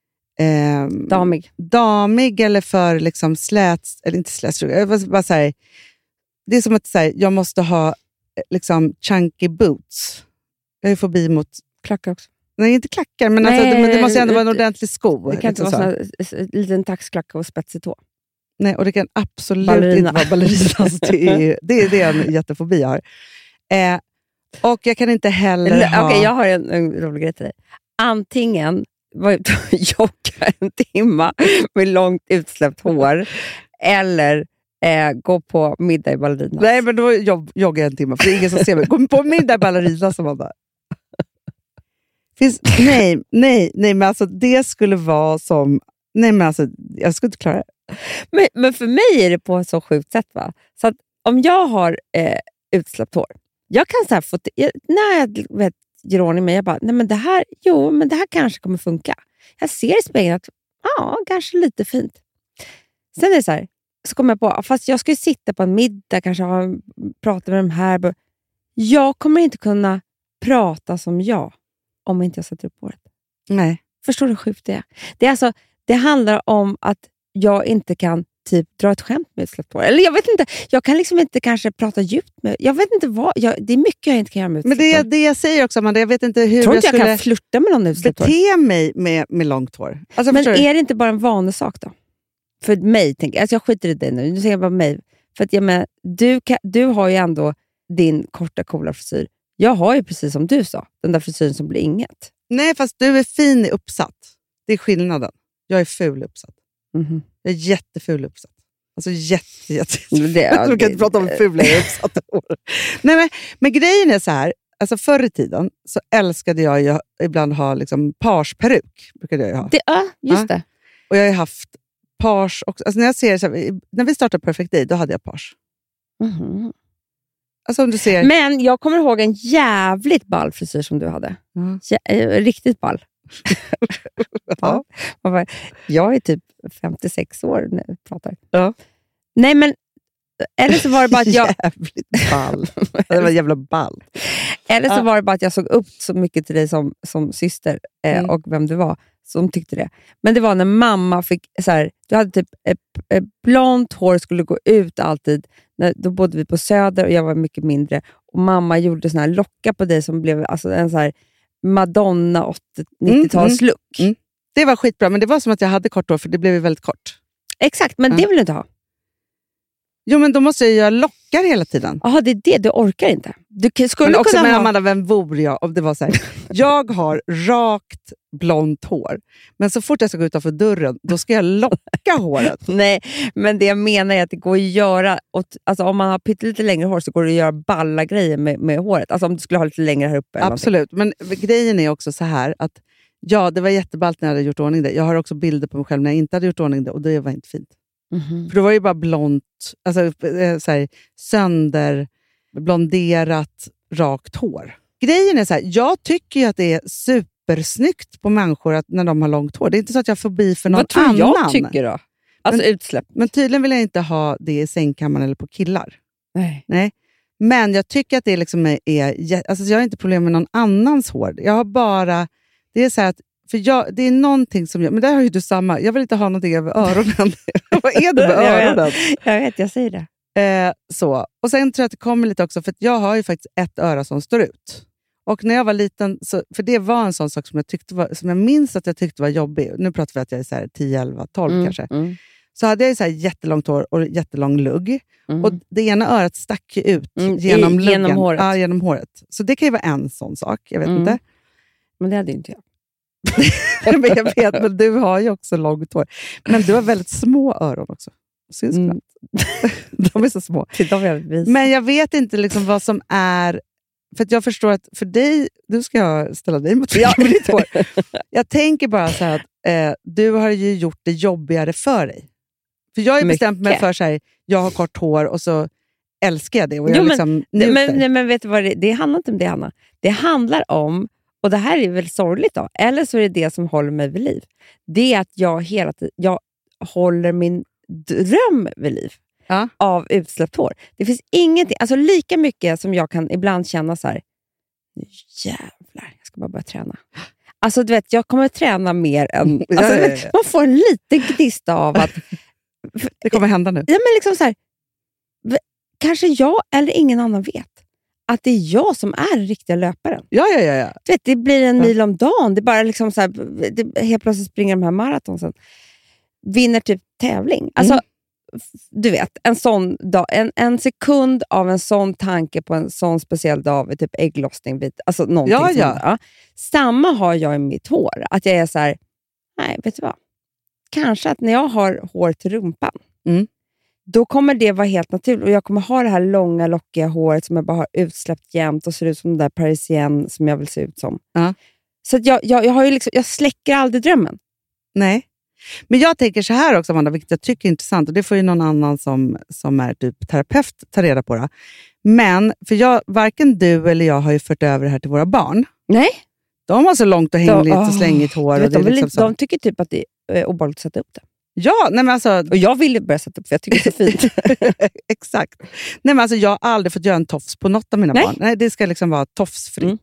eh, Damig. damig eller för liksom slät, eller inte slät, jag var bara så här, det är som att så här, jag måste ha eh, liksom chunky boots. Jag är fobi mot, Klackar också. nej inte klackar, men, Nej, alltså, det, men det måste ändå vara en det- ordentlig sko. Det kan inte liksom vara så. sån här, s- liten taxklacka och spetsig tå. Nej, och det kan absolut Ballerina. inte vara ballerina. Alltså, det, är, det är det är en jättefobi jag har. Eh, och jag kan inte heller Eller, ha... Okej, jag har en, en rolig grej till dig. Antingen var ute och jogga en timma med långt utsläppt hår eller eh, gå på middag i ballerina. Nej, men då jobb, joggar jag en timme, för det är ingen som ser mig. Gå på middag ballerina som man bara... Finns, nej, nej, nej, men alltså det skulle vara som... Nej, men alltså, jag skulle inte klara det. Men, men för mig är det på ett så sjukt sätt. Va? Så att om jag har eh, utsläppt hår, jag kan så här få... Jag, när jag vet, gör ordning mig, jag bara, nej men det här, jo, men det här kanske kommer funka. Jag ser i spegeln att, ja, kanske lite fint. Sen är det så här, så kommer jag på, fast jag ska ju sitta på en middag, kanske ha, prata med de här. Jag kommer inte kunna prata som jag om inte jag sätter upp håret. Nej. Förstår du hur sjukt det är? Det är alltså, det handlar om att jag inte kan typ dra ett skämt med utsläppt hår. Eller jag vet inte, jag kan liksom inte kanske prata djupt med, jag vet inte vad, jag, det är mycket jag inte kan göra med Men utsläppt det är hår. det jag säger också, Amanda. Jag vet inte hur Jag tror jag inte jag skulle kan flirta med någon utsläppt hår. bete mig med, med långt hår. Alltså, Men förstår du? är det inte bara en vanesak då? För mig, tänker, alltså jag skiter i dig nu, nu säger jag bara mig. För att jag menar, du, kan, du har ju ändå din korta coola frisyr. Jag har ju precis som du sa, den där frisyren som blir inget. Nej, fast du är fin i uppsatt. Det är skillnaden. Jag är ful i uppsatt. Mhm. Jag är jätteful i uppsatt. Alltså jätte, jätte. Det- ja, Du kan det- inte prata om fula i uppsatta hår. Nej, men, men grejen är så här. Alltså förr i tiden så älskade jag ju ibland ha liksom parsperuk. Brukade jag ju ha. Det, ja, just Ja. det. Och jag har haft pars också. Alltså när, jag ser, så här, när vi startade Perfect Day, då hade jag pars. Mhm. Alltså om du ser... Men jag kommer ihåg en jävligt ball frisyr som du hade. Ja. Ja, eh, riktigt ball. Ja. Man bara, jag är typ femtiosex år när jag pratar. Ja. Nej, men eller så var det bara att jag... Jävligt ball. Det var jävla ball. Eller så Ja. var det bara att jag såg upp så mycket till dig som, som syster eh, Mm. och vem du var som tyckte det. Men det var när mamma fick så här, du hade typ ett, ett blont hår, skulle gå ut alltid. När, då bodde vi på Söder och jag var mycket mindre. Och mamma gjorde såna här lockar på dig som blev alltså en så här Madonna åttio-nittio-talslook. Mm, mm. Det var skitbra, men det var som att jag hade kort hår för det blev ju väldigt kort. Exakt, men Ja. det vill du inte ha. Jo, men då måste jag göra lockar hela tiden. Jaha, det är det. Du orkar inte. Du k- skulle Men också kunna med ha... Amanda, vem vore jag om det var så här, jag har rakt blont hår, men så fort jag ska gå utanför dörren, då ska jag locka håret. Nej, men det jag menar är att det går att göra, åt, alltså om man har pyttelite längre hår så går det att göra balla grejer med, med håret. Alltså om du skulle ha lite längre här uppe. Eller Absolut, men grejen är också så här att ja, det var jätteballt när jag hade gjort ordning det. Jag har också bilder på mig själv när jag inte hade gjort ordning det och det var inte fint. mm-hmm. För det var ju bara blont, alltså eh, så här, sönder, blonderat, rakt hår. Grejen är så här, jag tycker ju att det är supersnyggt på människor att, när de har långt hår. Det är inte så att jag får bi för någon Vad tror annan. jag tycker då? Alltså Men- utsläpp. Men tydligen vill jag inte ha det i sängkammaren eller på killar. Nej. Nej. Men jag tycker att det liksom är, är jä- alltså jag har inte problem med någon annans hår. Jag har bara, det är så här att, för jag, det är någonting som jag, men där har ju du samma, jag vill inte ha någonting över öronen. Vad är det med Jag vet. öronen? Jag vet, jag säger det. Eh, så. Och sen tror jag att det kommer lite också, för att jag har ju faktiskt ett öra som står ut. Och när jag var liten, så, för det var en sån sak som jag, tyckte var, som jag minns att jag tyckte var jobbig. Nu pratar vi att jag är så här tio, elva, tolv Mm, kanske. mm, Så hade jag ju så här jättelångt hår och jättelång lugg. mm. Och det ena örat stack ju ut Mm, genom i- luggen. genom håret. Ja, genom håret. Så det kan ju vara en sån sak. Jag vet Mm. inte. Men det hade ju inte jag. Men jag vet, men du har ju också långt hår. Men du har väldigt små öron också. Syns Mm. knappt. De är så små. Titta vad jag visar. Men jag vet inte liksom vad som är... För att jag förstår att för dig... Du ska jag ställa dig mot ja. med ditt hår. Jag tänker bara så här att eh, du har ju gjort det jobbigare för dig. För jag har ju bestämt mig Mycket. för att jag har kort hår och så älskar jag det. Och jag Jo, men- liksom Nej, njuter. men, nej, men vet du vad det, det handlar inte om det, Hanna. Det handlar om, och det här är väl sorgligt då, eller så är det det som håller mig vid liv. Det är att jag hela tiden jag håller min dröm vid liv Ja. av utsläppt hår. Det finns ingenting, alltså lika mycket som jag kan ibland känna så här, nu jävlar, jag ska bara börja träna. Alltså du vet, jag kommer träna mer än, Ja, alltså, ja, ja. man får en liten gnista av att Det kommer hända nu. ja, men liksom så här, v- kanske jag eller ingen annan vet att det är jag som är den riktiga löparen. Ja, ja, ja. ja. Du vet, det blir en Ja. mil om dagen. Det är bara liksom så här, det, helt plötsligt springer de här maratonsen. Vinner typ tävling. Alltså, Mm. f- du vet, en sån dag, en, en sekund av en sån tanke på en sån speciell dag vid typ ägglossning. Vid, alltså någonting Ja, sånt, ja. ja. Samma har jag i mitt hår. Att jag är så här, nej, vet du vad? Kanske att när jag har hår till rumpan, Mm. då kommer det vara helt naturligt. Och jag kommer ha det här långa, lockiga håret som jag bara har utsläppt jämt och ser ut som den där parisien som jag vill se ut som. Ja. Så att jag, jag, jag, har ju liksom, jag släcker aldrig drömmen. Nej. Men jag tänker så här också, Amanda, vilket jag tycker är intressant. Och det får ju någon annan som, som är typ terapeut ta reda på. Det. Men, för jag, varken du eller jag har ju fört över det här till våra barn. Nej. De har så långt och hängligt åh, och slängigt hår. Du Och vet, det de, är vill liksom inte, så. de tycker typ att det är obehagligt att sätta upp det. Ja, nej men alltså... Och jag vill ju börja sätta upp för jag tycker det är så fint. Exakt. Nej men alltså jag har aldrig fått göra en tofs på något av mina Nej. barn. Nej, det ska liksom vara tofsfritt. Mm.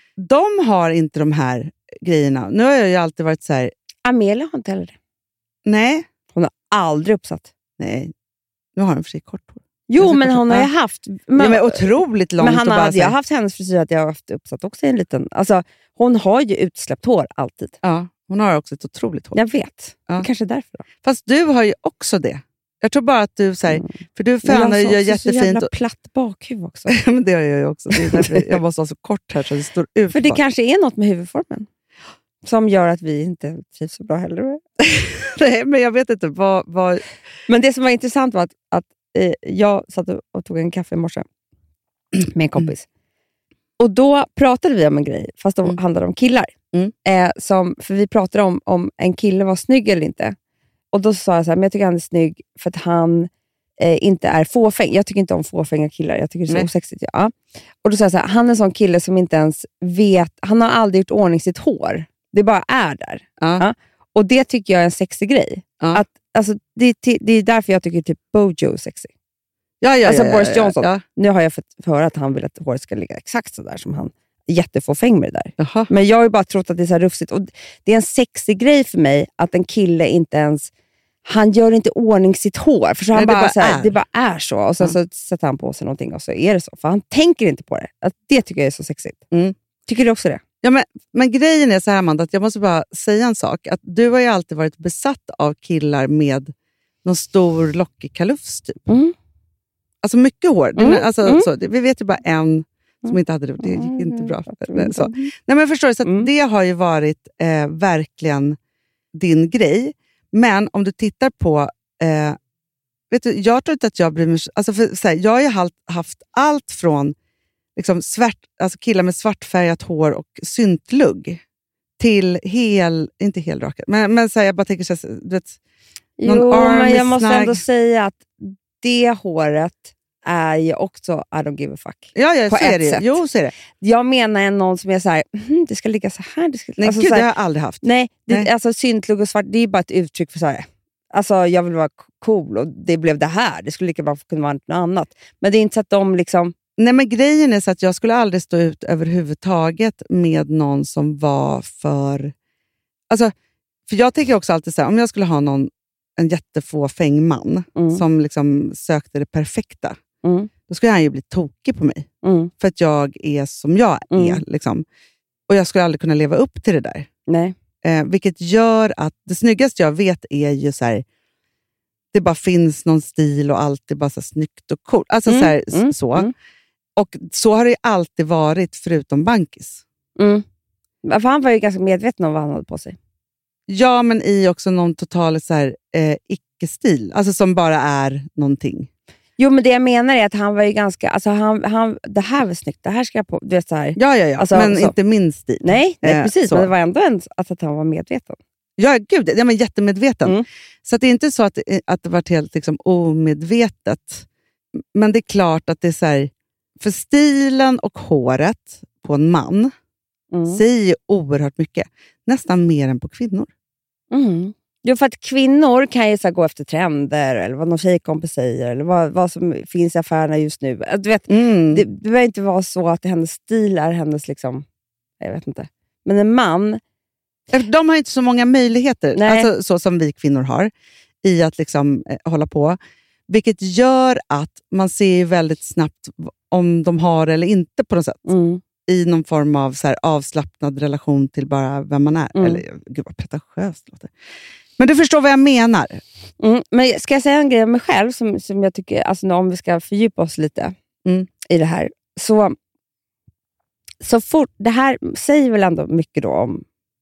De har inte de här grejerna. Nu har jag ju alltid varit så här, Amelia har inte heller det. nej, Hon har aldrig uppsatt. nej. Nu har de för sig kort hår. Jo, Alltså, men kort- hon har ju ja. haft... Men, ja, men otroligt långt. Men och Hanna, bara hade så här- jag haft hennes frisyr att jag har haft uppsatt också i en liten... Alltså, hon har ju utsläppt hår alltid. Ja, hon har också ett otroligt hår. Jag vet. Ja. Det kanske är därför då. Fast du har ju också det. Jag tror bara att du, så här, Mm. för du Men fönar och jag gör har också så jättefint. jävla Och, platt bakhuvud också. men det har jag ju också. Det är därför jag måste ha så kort här så det står ut. För det bak. kanske är något med huvudformen. Som gör att vi inte trivs så bra heller. Nej, men jag vet inte. Vad, vad... Men det som var intressant var att, att eh, jag satt och, och tog en kaffe i morse med en kompis. Och då pratade vi om en grej, fast då Mm. handlade det om killar. Mm. Eh, som, för vi pratade om om en kille var snygg eller inte. Och då sa jag så här, men jag tycker han är snygg för att han eh, inte är fåfäng. Jag tycker inte om fåfänga killar, jag tycker det är så Nej. osexigt. Ja. Och då sa jag så här, han är en sån kille som inte ens vet, han har aldrig gjort ordning sitt hår. Det bara är där. Ja. Ja. Och det tycker jag är en sexig grej. Ja. Att alltså, det, är, det är därför jag tycker typ Bojo är sexy. Ja, ja, alltså ja, Boris ja, Johnson. Ja. Nu har jag fått höra att han vill att håret ska ligga exakt så där som han jättefåfäng med det där. Jaha. Men jag har ju bara trott att det är så här rufsigt. Och det är en sexig grej för mig att en kille inte ens... Han gör inte ordning sitt hår. För så Nej, han det bara, bara så här, är. det bara är så. Och sen Mm. så sätter han på sig någonting och så är det så. För han tänker inte på det. Att det tycker jag är så sexigt. Mm. Tycker du också det? Ja, men, men grejen är så här, Amanda, att jag måste bara säga en sak. Att du har ju alltid varit besatt av killar med någon stor lockig kalufs typ. Mm. Alltså mycket hår. Det- Mm, Alltså, mm. Så, det, vi vet ju bara en som Mm. inte hade det. Det gick inte bra. Mm. Så. Nej, men förstår du, så att Mm. det har ju varit eh, verkligen din grej. Men om du tittar på... Eh, vet du, jag tror inte att jag bryr mig... Alltså för, så här, jag har ju haft, haft allt från liksom, svart, alltså killar med svartfärgat hår och syntlugg till hel... Inte helrakat, men, men så här, jag bara tänker så här, du vet... Någon Jo, arm men är jag måste snagg. ändå säga att det håret är ju också I don't give a fuck. Ja, ja, På så är ett det ju. sätt. Jo, så är det. Jag menar en någon som är så här, "Mhm, det ska ligga så här. Det ska, Nej, alltså, gud, så det här, har jag aldrig haft. nej, det, Nej. alltså syntlugg och svart, det är bara ett uttryck för så här. Alltså jag vill vara cool och det blev det här. Det skulle lika bra kunna vara något annat. Men det är inte så att de liksom... Nej, men grejen är så att jag skulle aldrig stå ut överhuvudtaget med någon som var för... Alltså, för jag tänker också alltid så här, om jag skulle ha någon, en jättefåfäng man Mm. som liksom sökte det perfekta, Mm. då skulle han ju bli tokig på mig. Mm. För att jag är som jag är. Mm. Liksom. Och jag skulle aldrig kunna leva upp till det där. Nej. Eh, vilket gör att det snyggaste jag vet är ju så här, det bara finns någon stil och allt är bara så här snyggt och coolt. Alltså Mm, så, här, mm, så. mm. Och så har det ju alltid varit förutom bankis. Mm. För han var ju ganska medveten om vad han hade på sig. Ja, men i också någon total så här, eh, icke-stil. Alltså som bara är någonting. Jo, men det jag menar är att han var ju ganska... Alltså han, han, det här var snyggt, det här ska jag på... Du vet så här. Ja, ja, ja. Alltså, men så. inte min stil. Nej, nej Eh, precis. så. Men det var ändå en, att, att han var medveten. Ja, gud. Jag är jättemedveten. Mm. Så att det är inte så att, att det varit helt liksom, omedvetet. Men det är klart att det är så här, för stilen och håret på en man Mm. säger oerhört mycket. Nästan mer än på kvinnor. Mm. Jo, för att kvinnor kan ju så här, gå efter trender eller vad någon tjejkompis säger eller vad, vad som finns i affärerna just nu. Du vet, Mm. det, det behöver inte vara så att hennes stil är hennes liksom... Jag vet inte. Men en man... De har inte så många möjligheter, Nej. alltså, så som vi kvinnor har, i att liksom, eh, hålla på. Vilket gör att man ser väldigt snabbt om de har eller inte på något sätt. Mm. I någon form av så här, avslappnad relation till bara vem man är. Mm. Eller, gud vad pretentiöst det låter. Men du förstår vad jag menar. Mm. Men ska jag säga en grej om mig själv som, som jag tycker, alltså om vi ska fördjupa oss lite Mm. i det här. Så, så fort, det här säger väl ändå mycket då om...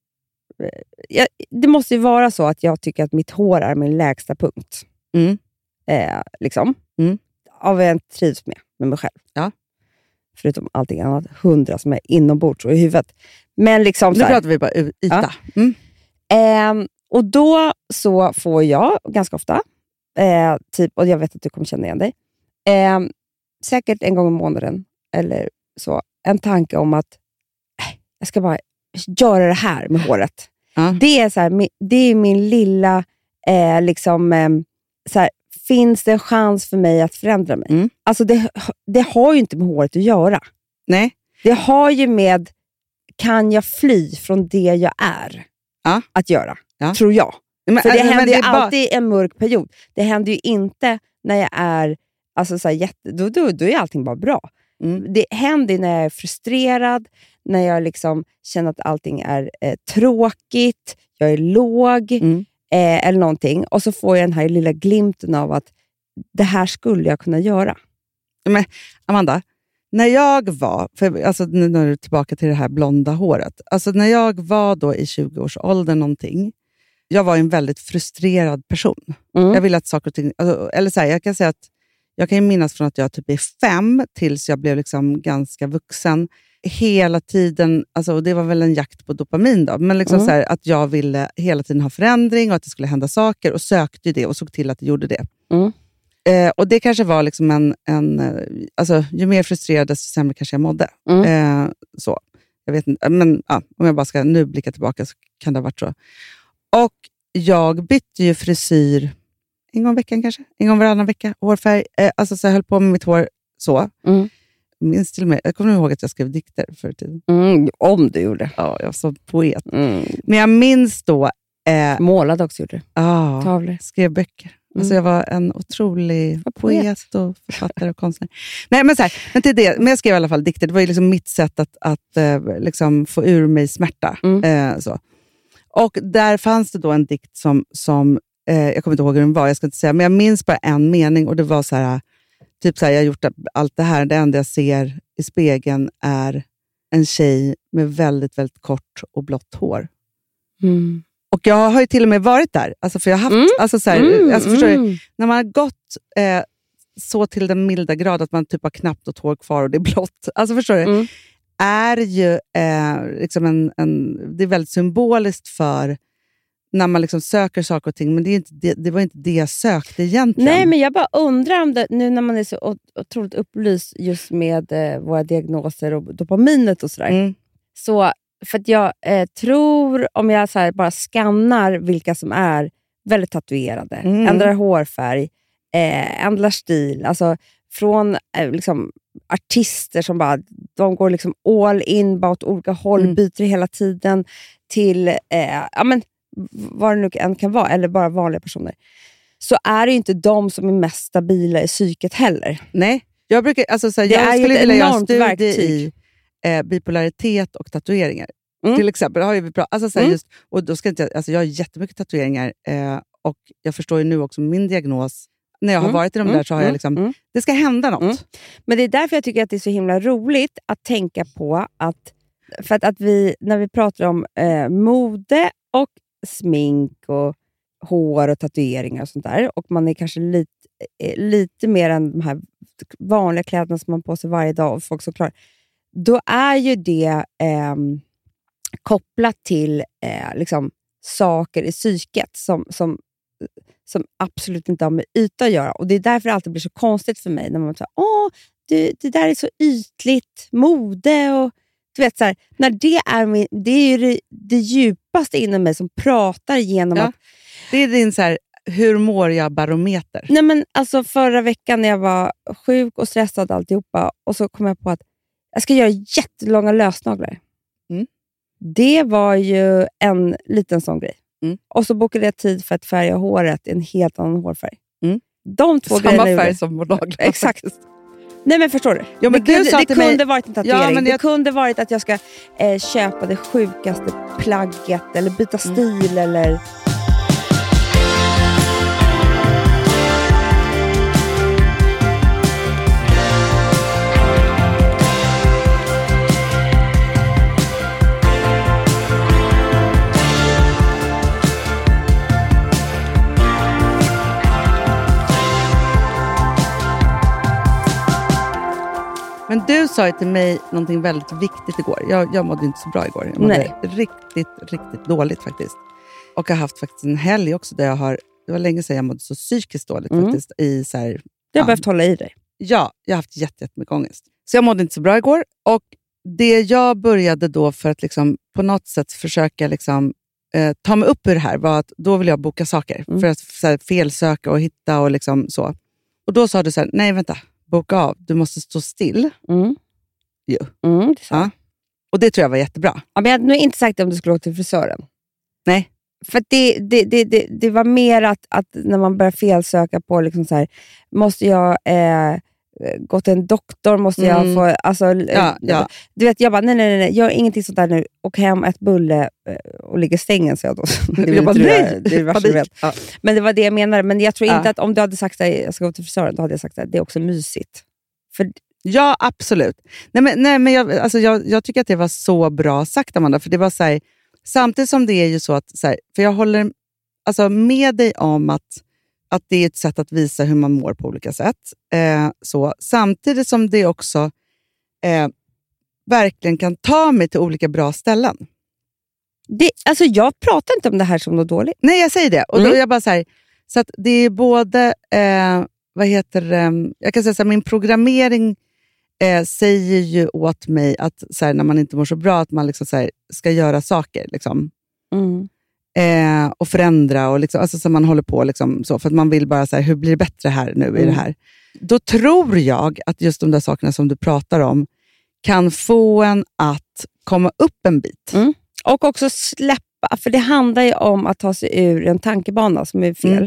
Jag, det måste ju vara så att jag tycker att mitt hår är min lägsta punkt. Mm. Eh, liksom. Mm. Av vad jag trivs med, med mig själv. Ja. Förutom allting annat, hundra som är inombords och i huvudet. Men liksom Nu så här, pratar vi bara u- yta. Ja. Mm. Ehm, och då så får jag ganska ofta, eh, typ, och jag vet att du kommer känna igen dig, ehm, säkert en gång i månaden eller så, en tanke om att äh, jag ska bara göra det här med håret. Ja. Det är så här, mi- det är min lilla, eh, liksom, eh, så här, finns det en chans för mig att förändra mig? Mm. Alltså det, det har ju inte med håret att göra. Nej. Det har ju med, kan jag fly från det jag är Ja. att göra, Ja. tror jag. Men, För det alltså, men händer ju är bara- alltid en mörk period. Det händer ju inte när jag är, alltså så här, jätte, då, då, då är allting bara bra. Mm. Det händer när jag är frustrerad, när jag liksom känner att allting är eh, tråkigt, jag är låg, Mm. eh, eller någonting. Och så får jag den här lilla glimten av att det här skulle jag kunna göra. Men Amanda, när jag var, för, alltså, nu när du är tillbaka till det här blonda håret. Alltså, när jag var då i tjugo-årsåldern någonting, jag var en väldigt frustrerad person. Mm. Jag ville att saker och ting... Alltså, eller så här, jag kan säga att jag kan ju minnas från att jag typ är fem tills jag blev liksom ganska vuxen. Hela tiden, alltså, och det var väl en jakt på dopamin då, men liksom Mm. så här, att jag ville hela tiden ha förändring och att det skulle hända saker och sökte det och såg till att det gjorde det. Mm. Eh, och det kanske var liksom en... en eh, alltså, ju mer frustrerad desto sämre kanske jag mådde. Mm. Eh, så. Jag vet inte, men ja, om jag bara ska nu blicka tillbaka så kan det ha varit så. Och jag bytte ju frisyr en gång i veckan kanske. En gång varannan vecka. Hårfärg. Eh, alltså så jag höll på med mitt hår så. Mm. Minns till och med, jag kommer ihåg att jag skrev dikter förr i tiden. Mm, om du gjorde. Ja, jag var så poet. Mm. Men jag minns då... Eh, Målade också gjorde du. Ja, Tavlor. skrev böcker. Mm. Alltså jag var en otrolig Var poet. poet och författare och konstnär. Nej, men så här, men till det, men jag skrev i alla fall dikter. Det var ju liksom mitt sätt att, att eh, liksom få ur mig smärta. Mm. Eh, så. Och där fanns det då en dikt som, som eh, jag kommer inte ihåg hur den var, jag ska inte säga, men jag minns bara en mening och det var så här, typ så här, jag har gjort allt det här, det enda jag ser i spegeln är en tjej med väldigt, väldigt kort och blått hår. Mm. Och jag har ju till och med varit där. Alltså för jag har haft, Mm. alltså så här, Mm. alltså förstår Mm. du, när man har gått eh, så till den milda grad att man typ har knappt något hår kvar och det är blått. Alltså förstår du, Mm. är ju eh, liksom en, en, det är väldigt symboliskt för när man liksom söker saker och ting, men det, är inte det, det var inte det jag sökte egentligen. Nej, men jag bara undrar om det, nu när man är så ot- otroligt upplyst just med eh, våra diagnoser och dopaminet och sådär. Mm. Så, för att jag eh, tror, om jag så här bara skannar vilka som är väldigt tatuerade, Mm. ändrar hårfärg, eh, ändrar stil, alltså från eh, liksom, artister som bara, de går liksom all in, bara åt olika håll, Mm. byter hela tiden, till eh, ja, men, vad det nu än kan vara, eller bara vanliga personer, så är det ju inte de som är mest stabila i psyket heller. Nej, jag brukar, alltså så här, Det är jag ju skulle ett vilja göra en enormt studie verktyg. i eh, bipolaritet och tatueringar. Mm. Till exempel har vi pratat, alltså så här, Mm. just, och då ska inte, jag- alltså jag har jättemycket tatueringar eh, och jag förstår ju nu också min diagnos. När jag har Mm. varit i de Mm. där så har jag Mm. liksom, Mm. det ska hända något. Mm. Men det är därför jag tycker att det är så himla roligt att tänka på att, för att, att vi, när vi pratar om eh, mode och smink och hår och tatueringar och sånt där, och man är kanske lite, eh, lite mer än de här vanliga kläderna som man har på sig varje dag och folk så klar, då är ju det eh, kopplat till eh, liksom, saker i psyket som, som, som absolut inte har med yta att göra. Och det är därför det alltid blir så konstigt för mig när man säger, åh, det, det där är så ytligt, mode och du vet så här, när det är min, det är ju det, det djupaste inom mig som pratar genom Ja. att Det är din så här, hur mår jag barometer. nej men alltså förra veckan när jag var sjuk och stressad alltihopa, och så kom jag på att jag ska göra jättelånga lösnaglar. Mm. Det var ju en liten sån grej. Mm. Och så bokade jag tid för att färga håret i en helt annan hårfärg. Mm. De två Samma grejerna gjorde- färg som vår naglar. Exakt. Nej men förstår du? Ja, men det du kunde, sa det till kunde mig- varit en tatuering. Ja, men Det jag- kunde varit att jag ska eh, köpa det sjukaste plagget eller byta Mm. stil eller... Men du sa ju till mig någonting väldigt viktigt igår. Jag, jag mådde inte så bra igår. Jag mådde Nej. riktigt, riktigt dåligt faktiskt. Och jag har haft faktiskt en helg också där jag har, det var länge sedan jag mådde så psykiskt dåligt Mm. faktiskt. I så här, Jag har ja. behövt hålla i dig. Ja, jag har haft jätte- jättemycket ångest. Så jag mådde inte så bra igår. Och det jag började då för att liksom på något sätt försöka liksom, eh, ta mig upp ur det här var att då vill jag boka saker. Mm. För att så här, felsöka och hitta och liksom så. Och då sa du så här, nej vänta, boka av. Du måste stå still. Mm. Jo. Mm, det är sant. Ja. Och det tror jag var jättebra. Ja, men jag hade nog inte sagt det om du skulle gå till frisören. Nej. För att det, det, det, det, det var mer att, att när man börjar felsöka på, liksom så här, måste jag eh, gå till en doktor? Måste jag Mm. få... Alltså, Ja, ja. Du vet, jag bara, nej, nej, nej, gör ingenting sånt där nu. Åk hem, ett bulle eh, och ligg i sängen, så jag då. Det är väl Jag bara, inte nej! det, det är det värsta jag vet. Ja. Men det var det jag menade. Men jag tror Ja. inte att om du hade sagt att jag ska gå till frisören, då hade jag sagt att det är också mysigt. För Ja, absolut. Nej, men, nej, men jag, alltså, jag, jag tycker att det var så bra sagt, Amanda. För det var så här, samtidigt som det är ju så att, så här, för jag håller alltså, med dig om att, att det är ett sätt att visa hur man mår på olika sätt. Eh, så, samtidigt som det också eh, verkligen kan ta mig till olika bra ställen. det, alltså jag pratar inte om det här som något dåligt. Nej, jag säger det. Och då Mm. är jag bara så här, så att det är både, eh, vad heter det, jag kan säga så här, min programmering eh, säger ju åt mig att så här, när man inte mår så bra, att man liksom så här, ska göra saker. Liksom. Mm. Eh, och förändra och liksom, alltså så man håller på liksom så, för att man vill bara så här, hur blir det bättre här nu mm. i det här. Då tror jag att just de där sakerna som du pratar om kan få en att komma upp en bit. Mm. Och också släppa, för det handlar ju om att ta sig ur en tankebana som är fel. Mm.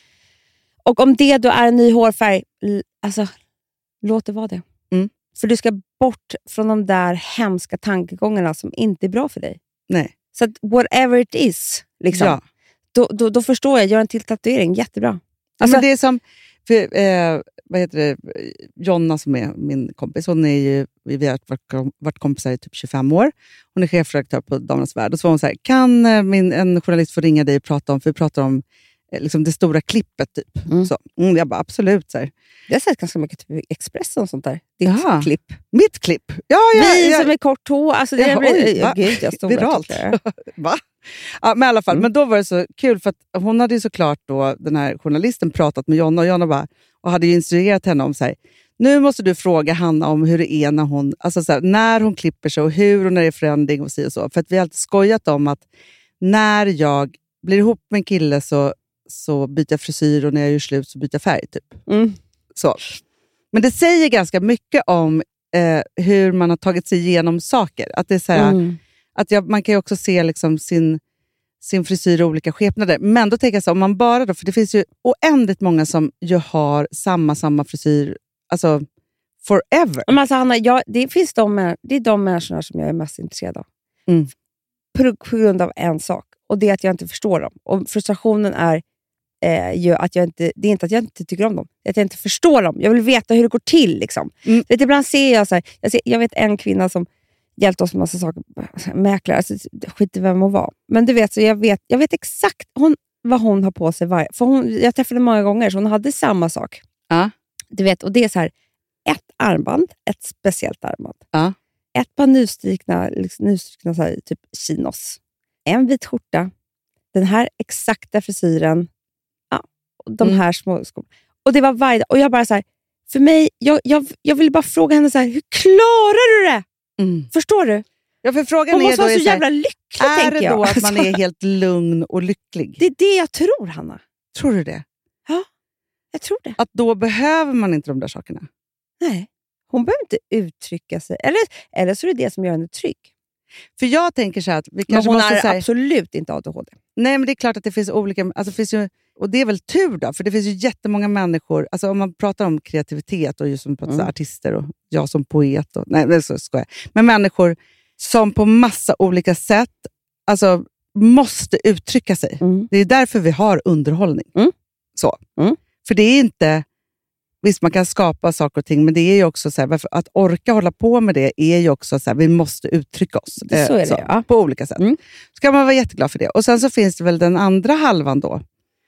Och om det då är en ny hårfärg, alltså låt det vara det. Mm. För du ska bort från de där hemska tankegångarna som inte är bra för dig. Nej. Så att whatever it is, liksom, ja. då, då, då förstår jag, gör en till tatuering, jättebra. Alltså, alltså, men det är som, för, eh, vad heter det, Jonna som är min kompis, hon är ju, vi har varit, varit kompisar i typ tjugofem år. Hon är chefredaktör på Damernas Värld. Och så var hon så här, kan min, en journalist få ringa dig och prata om, för vi pratar om liksom det stora klippet typ. Mm. Så, mm, jag bara, absolut. Så här. Jag har sett ganska mycket typ Expressen och sånt där. Ditt Jaha. klipp. Mitt klipp? Ja, ja, vi ja. som är kort hår. Alltså, det ja, är, oj, ja, gud, jag stod viralt. Va? Ja, men i alla fall, mm. men då var det så kul för att hon hade ju såklart då, den här journalisten pratat med Jonna och Jonna bara, och hade ju instruerat henne om så här, nu måste du fråga Hanna om hur det är när hon, alltså så här, när hon klipper sig och hur och när det är förändring och så och så. För att vi har alltid skojat om att när jag blir ihop med en kille så, så byter jag frisyr och när jag gör slut så byter jag färg typ. Mm. Så. Men det säger ganska mycket om eh, hur man har tagit sig igenom saker. Att det är så här, mm. att jag, man kan ju också se liksom sin, sin frisyr i olika skepnader. Men då tänker jag så, om man bara då, för det finns ju oändligt många som ju har samma, samma frisyr, alltså forever. Men alltså Hanna, jag, det finns de, det är de människorna som jag är mest intresserad av. Mm. På, på grund av en sak. Och det är att jag inte förstår dem. Och frustrationen är eh, ju att jag inte, det är inte att jag inte tycker om dem. Det är att jag inte förstår dem. Jag vill veta hur det går till. Liksom. Mm. Vet, ibland ser jag så här, jag, ser, jag vet en kvinna som hjälpt oss med massa saker. Mäklare, alltså, skit i vem hon var. Men du vet, så jag vet, jag vet exakt hon, vad hon har på sig varje. För hon, jag träffade många gånger så hon hade samma sak. Ja. Du vet, och det är så här, ett armband, ett speciellt armband. Ja. Ett par nystrikna, liksom, nystrikna så här, typ chinos. En vit skjorta. Den här exakta frisyren. Ja, och de Mm. här små skor. Och det var varje dag. Och jag bara så här, för mig, jag, jag, jag ville bara fråga henne så här, hur klarar du det? Mm. Förstår du? Ja, för frågan Hon är måste då vara så är så här, jävla lycklig, är tänker det jag. då att man Alltså, är helt lugn och lycklig? det är det jag tror, Hanna. Tror du det? Ja, jag tror det. Att då behöver man inte de där sakerna? Nej, hon behöver inte uttrycka sig. Eller, eller så är det det som gör henne trygg. För jag tänker så här att vi Men kanske hon måste är säga... absolut inte A D H D. Nej, men det är klart att det finns olika... Alltså det finns ju, och det är väl tur då, för det finns ju jättemånga människor... Alltså om man pratar om kreativitet och just som pratar Mm. artister och jag som poet. Och, nej, det så ska jag. Men människor som på massa olika sätt alltså, måste uttrycka sig. Mm. Det är därför vi har underhållning. Mm. Så. Mm. För det är inte... Visst, man kan skapa saker och ting, men det är ju också så här, varför, att orka hålla på med det är ju också så här, vi måste uttrycka oss Så är det, ja. på olika sätt. Mm. Så kan man vara jätteglad för det. Och sen så finns det väl den andra halvan då,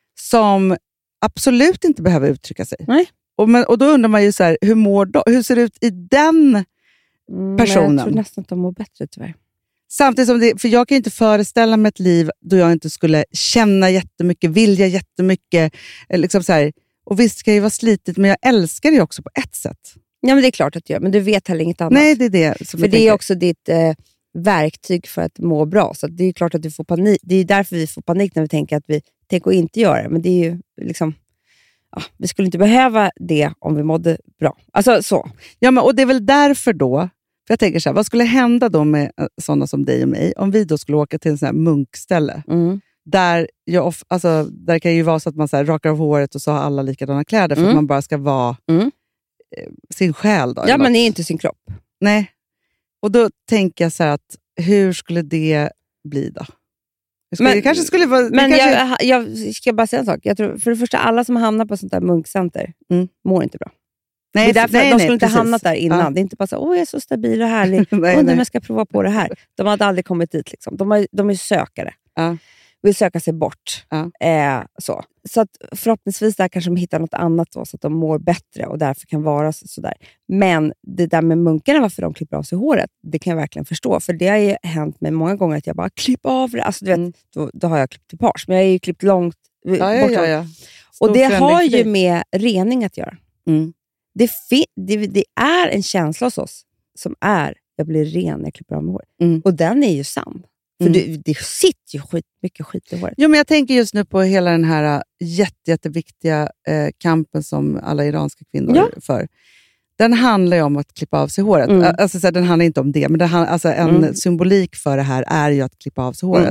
som absolut inte behöver uttrycka sig. Nej. Och, men, och då undrar man ju så här, hur, mår de, hur ser det ut i den Mm, personen? jag tror nästan att de mår bättre, tyvärr. Samtidigt som det, för jag kan inte föreställa mig ett liv då jag inte skulle känna jättemycket, vilja jättemycket. Liksom så här. Och visst ska det ju vara slitigt, men jag älskar det också på ett sätt. Ja, men det är klart att du gör, men du vet heller inget annat. Nej, det är det som för jag det tänker. är också ditt eh, verktyg för att må bra. Så att det är klart att du får panik. Det är därför vi får panik när vi tänker att vi tänker att inte göra det. Men det är ju liksom... Ja, vi skulle inte behöva det om vi mådde bra. Alltså så. Ja, men, och det är väl därför då, för jag tänker så här, vad skulle hända då med sådana som dig och mig om vi då skulle åka till en sån här munkställe? Mm. Där, jag off, alltså, där kan ju vara så att man så här, rakar av håret och så har alla likadana kläder för Mm. att man bara ska vara Mm. eh, sin själ. Då, Ja, eller man något. är inte sin kropp. Nej. Och då tänker jag så här att hur skulle det bli då? Det, skulle, Men- det kanske skulle vara... det Men kanske, jag, jag ska bara säga en sak. Jag tror, för det första, alla som hamnar på sånt där munkcenter Mm. mår inte bra. nej, det är därför nej, de nej, skulle inte precis. hamnat där innan. Ja. Det är inte bara så, åh jag är så stabil och härlig. nej, Undrar om nej. jag ska prova på det här. De hade aldrig kommit dit. Liksom. De, har, de är sökare. Ja. Vill söka sig bort. Ja. Eh, så. så att förhoppningsvis där kanske de hittar något annat då, så att de mår bättre och därför kan vara så, sådär. Men det där med munkarna, varför de klipper av sig håret, det kan jag verkligen förstå. För det har ju hänt mig många gånger att jag bara klipper av det. Alltså, du vet, Mm. då, då har jag klippt till pars. Men jag har ju klippt långt Ja, ja, bort. ja, ja. Och Stor det förändring har för ju dig. med rening att göra. Mm. Det, fi- det, det är en känsla hos oss som är, jag blir ren när jag klipper av mig håret. Mm. Och den är ju sann. För Mm. du, det sitter ju skit, mycket skit i håret. Jo, men jag tänker just nu på hela den här äh, jätte, jätteviktiga äh, kampen som alla iranska kvinnor Ja. för. Den handlar ju om att klippa av sig håret. Mm. Alltså, så här, den handlar inte om det, men det hand, alltså, en Mm. symbolik för det här är ju att klippa av sig Mm. håret.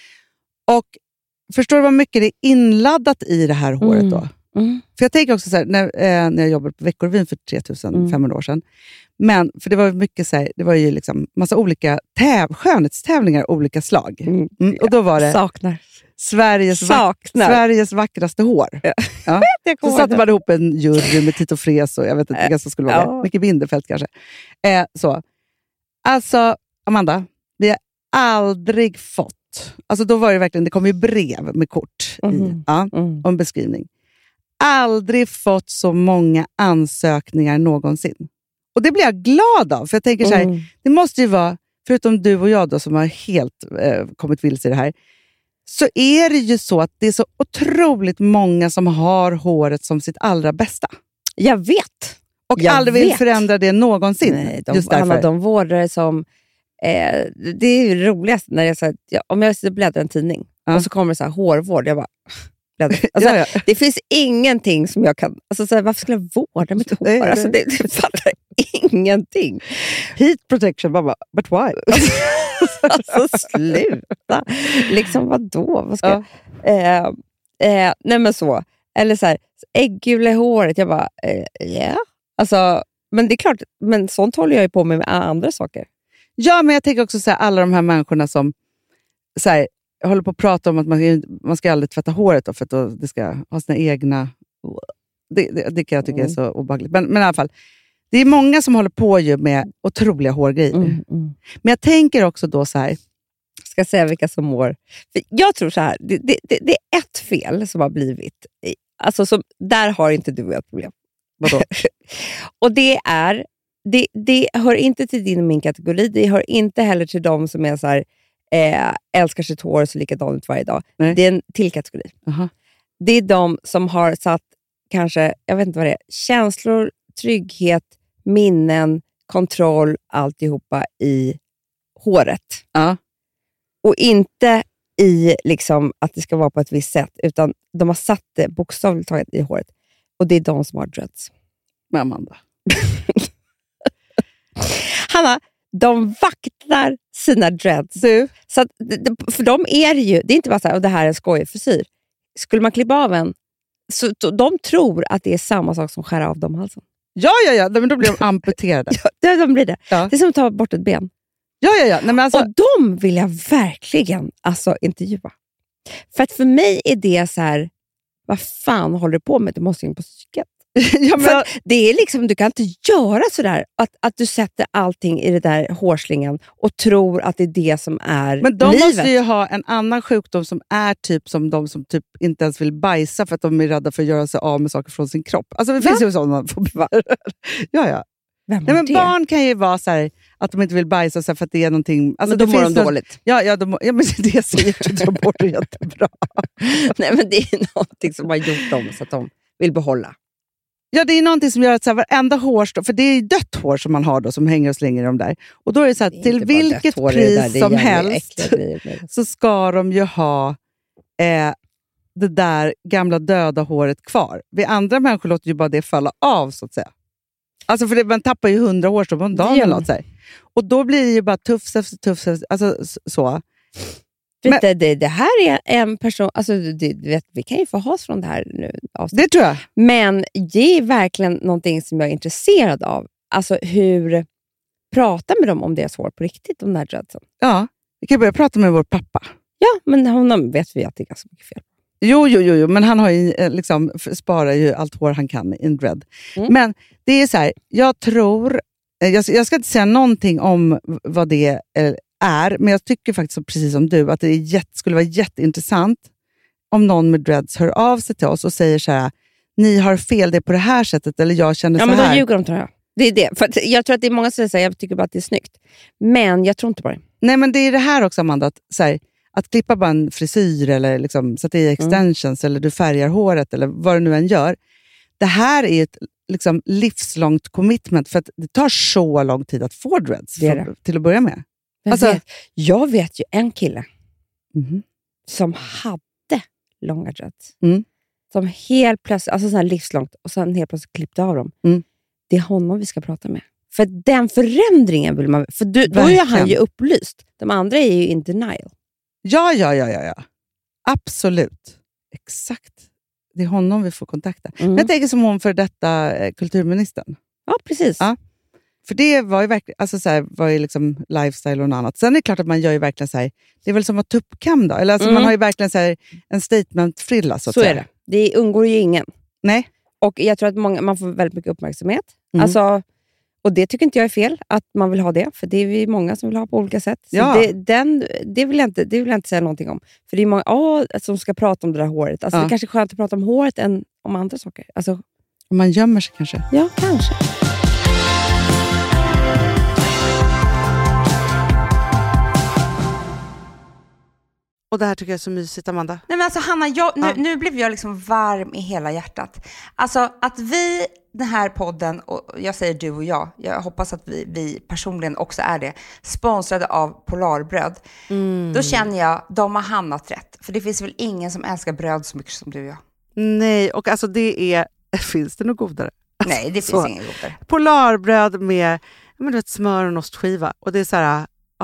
Och förstår du vad mycket det är inladdat i det här håret Mm. då? Mm. För jag tänker också så här, när, eh, när jag jobbade på Veckorevyn för tre tusen femhundra år sedan. Men, för det var mycket så här, det var ju liksom massa olika täv, skönhetstävlingar, olika slag. Mm. Mm, och då var det Saknar. Sveriges, vack, Saknar. Sveriges vackraste hår. Ja. Jag Så kommer satte ihåg man ihop en jury med Tito Fres och jag vet inte vilka som skulle vara Ja. med. Micke Binderfeldt kanske. Eh, så. Alltså, Amanda, vi har aldrig fått... Alltså då var det verkligen, det kom ju brev med kort i, Mhm. ja, Mm. och en beskrivning. Aldrig fått så många ansökningar någonsin. Och det blir jag glad av, för jag tänker så här, Mm. det måste ju vara, förutom du och jag då som har helt eh, kommit vilse i det här, så är det ju så att det är så otroligt många som har håret som sitt allra bästa. Jag vet. Och Jag aldrig vill vet. förändra det någonsin. Nej, de, just därför. alla de vårdare som... Eh, det är ju roligast när jag säger, ja, om jag sitter och bläddrar en tidning Ja. och så kommer det så här hårvård, jag bara... bläddrar. Alltså, Ja, ja. Det finns ingenting som jag kan... Alltså, så här, varför skulle jag vårda mitt hår? Nej, nej. Alltså, det, det fattar ingenting. Heat protection, bara, but why? Alltså sluta. Liksom vadå? Vad ska Ja. jag... eh, eh, nej men så. Eller så här, äggula i håret. Jag bara, eh, ja. Yeah. Alltså, men det är klart, men sånt håller jag ju på med med andra saker. Ja, men jag tänker också så här, alla de här människorna som så här, håller på att prata om att man, man ska aldrig tvätta håret då, för att då, det ska ha sina egna... Det, det, det kan jag tycka Mm. är så obehagligt. Men, men i alla fall, det är många som håller på ju med otroliga hårgrejer. Mm, mm. Men jag tänker också då så här... Ska jag säga vilka som mår? För jag tror så här, det, det, det, det är ett fel som har blivit. Alltså som, där har inte du ett problem. Vadå? Och det är, det, det hör inte till din och min kategori. Det hör inte heller till de som är så här, eh, älskar sitt hår så likadant ut varje dag. Nej. Det är en till kategori. Aha. Det är de som har satt kanske, jag vet inte vad det är, känslor, trygghet, minnen, kontroll, alltihopa i håret. Ja. Och inte i liksom att det ska vara på ett visst sätt, utan de har satt det bokstavligt taget i håret. Och det är de som har dreads. Med Amanda. Hanna, de vaktar sina dreads. Du? Så att, det- för dem är det ju, det är inte bara så här, och det här är en skojig frisyr. Skulle man klippa av en, så to- de tror att det är samma sak som skära av dem halsen. Ja, ja, ja. Men då blir de amputerade. Ja, de blir det. Ja. Det är som att ta bort ett ben. Ja, ja, ja. Nej, men alltså, Och de vill jag verkligen alltså, intervjua. För att för mig är det så här, vad fan håller du på med? Du måste in på psyket. ja, men, För att det är liksom, du kan inte göra sådär att, att du sätter allting i det där hårslingen och tror att det är det som är men de livet. måste ju ha en annan sjukdom som är typ som de som typ inte ens vill bajsa för att de är rädda för att göra sig av med saker från sin kropp. Alltså det Va? finns ju sådana fobier. ja, ja. Vem Nej, har men det? barn kan ju vara så här, att de inte vill bajsa så här, för att det är någonting... Alltså, Men då det mår de finns något- dåligt. Ja, ja, de, ja, men det säger du, de mår det jättebra. Nej, men det är någonting som har gjort dem så att de vill behålla. Ja, det är någonting som gör att så här, varenda hårstrå, för det är ju dött hår som man har då, som hänger och slänger i de där. Och då är det så här, Det är till inte bara vilket dött hår i det pris där, det är som jävligt helst äckliga grejer med det. så ska de ju ha eh, det där gamla döda håret kvar. Vi andra människor låter ju bara det falla av, så att säga. Alltså för det, man tappar ju hundra hårstrån om dagen Det gör eller man. något så här. Och då blir det ju bara tufft efter tufft efter, alltså s- så. Vet Men- du, det, det här är en person, alltså, det, du vet, vi kan ju få ha från det här nu. avsnitt. Det tror jag. Men det är verkligen någonting som jag är intresserad av. Alltså hur, prata med dem om deras hår på riktigt, om den här dreadsen. Ja, vi kan börja prata med vår pappa. Ja, men honom vet vi att det är ganska mycket fel. Jo, jo, jo, jo, men han har ju, eh, liksom, f- sparar ju allt hår han kan i en dread. Mm. Men det är så här, jag tror, eh, jag, jag ska inte säga någonting om v- vad det eh, är, men jag tycker faktiskt precis som du att det är jätte, skulle vara jätteintressant om någon med dreads hör av sig till oss och säger så här, ni har fel, det är på det här sättet, eller jag känner Ja, så men då här. ljuger de, tror jag. Det är det. För att jag tror att det är många som säger jag tycker bara att det är snyggt. Men jag tror inte på det. Nej, men det är det här också, Amanda, att, så här, att klippa bara en frisyr eller liksom, sätta i extensions eller du färgar håret eller vad du nu än gör. Det här är ett liksom, livslångt commitment för att det tar så lång tid att få dreads Det är för, till att börja med. Jag, Alltså- vet, jag vet ju en kille Mhm. som hade långa dreads. Mm. Som helt plötsligt, alltså så här livslångt, och sen helt plötsligt klippte av dem. Mm. Det är honom vi ska prata med. För den förändringen vill man... För du, då är ju han Verkligen. ju upplyst. De andra är ju in denial. Ja, ja, ja, ja, ja. Absolut. Exakt. Det är honom vi får kontakta. Mm. Men jag tänker som hon för detta eh, kulturministern. Ja, precis. Ja. För det var ju verkligen, alltså så här, var ju liksom lifestyle och något annat. Sen är det klart att man gör ju verkligen så här, det är väl som att tuppkam då? Eller alltså Mm. man har ju verkligen så här en statement-frilla så att Så säga. är det. Det undgår ju ingen. Nej. Och jag tror att många, man får väldigt mycket uppmärksamhet. Mm. Alltså, och det tycker inte jag är fel, att man vill ha det. För det är vi många som vill ha på olika sätt. Så Ja. det, den, det, vill jag inte, det vill jag inte säga någonting om. För det är många åh, som ska prata om det där håret. Alltså, Ja. Det är kanske är skönt att prata om håret än om andra saker. Alltså, Om man gömmer sig kanske. ja, kanske. Och det här tycker jag är så mysigt, Amanda. Nej men alltså Hanna, jag, nu, Ja. nu blev jag liksom varm i hela hjärtat. Alltså att vi, den här podden, och jag säger du och jag, jag hoppas att vi, vi personligen också är det, sponsrade av Polarbröd. Mm. Då känner jag, de har hamnat rätt. För det finns väl ingen som älskar bröd så mycket som du och jag. Nej, och alltså det är... Finns det något godare? Nej, det finns Så. ingen godare. Polarbröd med ja, men du vet, smör och en ostskiva. Och det är så här... Oh,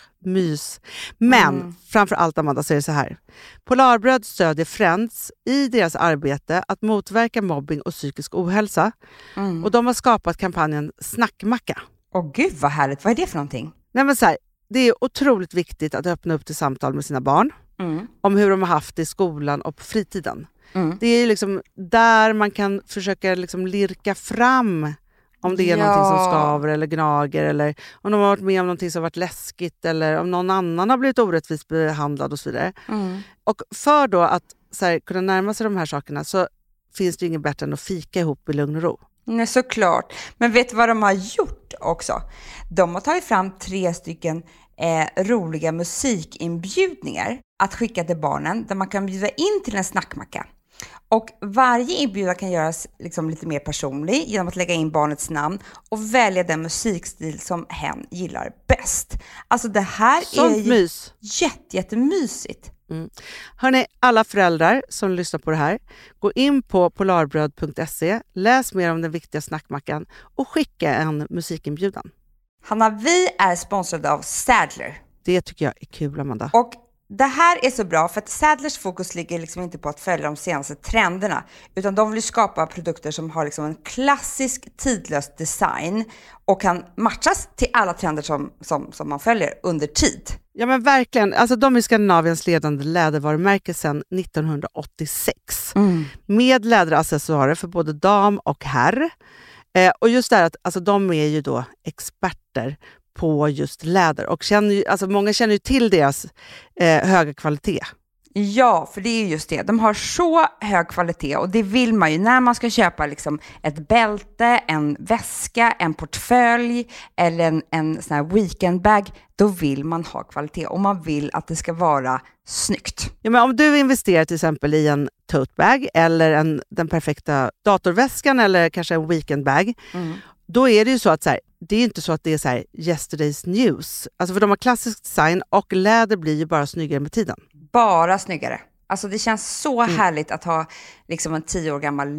mys. Men Mm. framför allt, Amanda, så är det så här. Polarbröd stödjer Friends i deras arbete att motverka mobbing och psykisk ohälsa. Mm. Och de har skapat kampanjen Snackmacka. Åh gud vad härligt, vad är det för någonting? Nej, men så här, det är otroligt viktigt att öppna upp till samtal med sina barn Mm. om hur de har haft det i skolan och på fritiden. Mm. Det är ju liksom där man kan försöka liksom lirka fram om det är Ja. någonting som skaver eller gnager, eller om de har varit med om någonting som har varit läskigt, eller om någon annan har blivit orättvist behandlad och så vidare. Mm. Och för då att så här, kunna närma sig de här sakerna så finns det ju inget bättre än att fika ihop i lugn och ro. Nej, såklart. Men vet du vad de har gjort också? De har tagit fram tre stycken eh, roliga musikinbjudningar att skicka till barnen där man kan bjuda in till en snackmacka. Och varje inbjudan kan göras liksom lite mer personlig genom att lägga in barnets namn och välja den musikstil som hen gillar bäst. Alltså det här Sånt är ju mys. jätte, jättemysigt. Mm. Hörrni, alla föräldrar som lyssnar på det här, gå in på polarbröd punkt se, läs mer om den viktiga snackmackan och skicka en musikinbjudan. Hanna, vi är sponsrade av Sadler. Det tycker jag är kul, Amanda. Och det här är så bra för att Sadlers fokus ligger liksom inte på att följa de senaste trenderna, utan de vill skapa produkter som har liksom en klassisk tidlös design och kan matchas till alla trender som, som, som man följer under tid. Ja, men verkligen. Alltså, de är Skandinaviens ledande lädervarumärke sedan nittonhundraåttiosex. Mm. Med läderaccessoarer för både dam och herr. Eh, och just det här att alltså, de är ju då experter på just läder. Och känner ju, alltså, många känner ju till deras eh, höga kvalitet. Ja, för det är ju just det. De har så hög kvalitet och det vill man ju när man ska köpa liksom ett bälte, en väska, en portfölj eller en, en sån här weekendbag. Då vill man ha kvalitet och man vill att det ska vara snyggt. Ja, men om du investerar till exempel i en tote bag eller en, den perfekta datorväskan eller kanske en weekendbag, Mm. då är det ju så att så här, det är inte så att det är så här yesterday's news. Alltså för de har klassisk design och läder blir ju bara snyggare med tiden. Bara snyggare. Alltså det känns så härligt att ha liksom en tio år gammal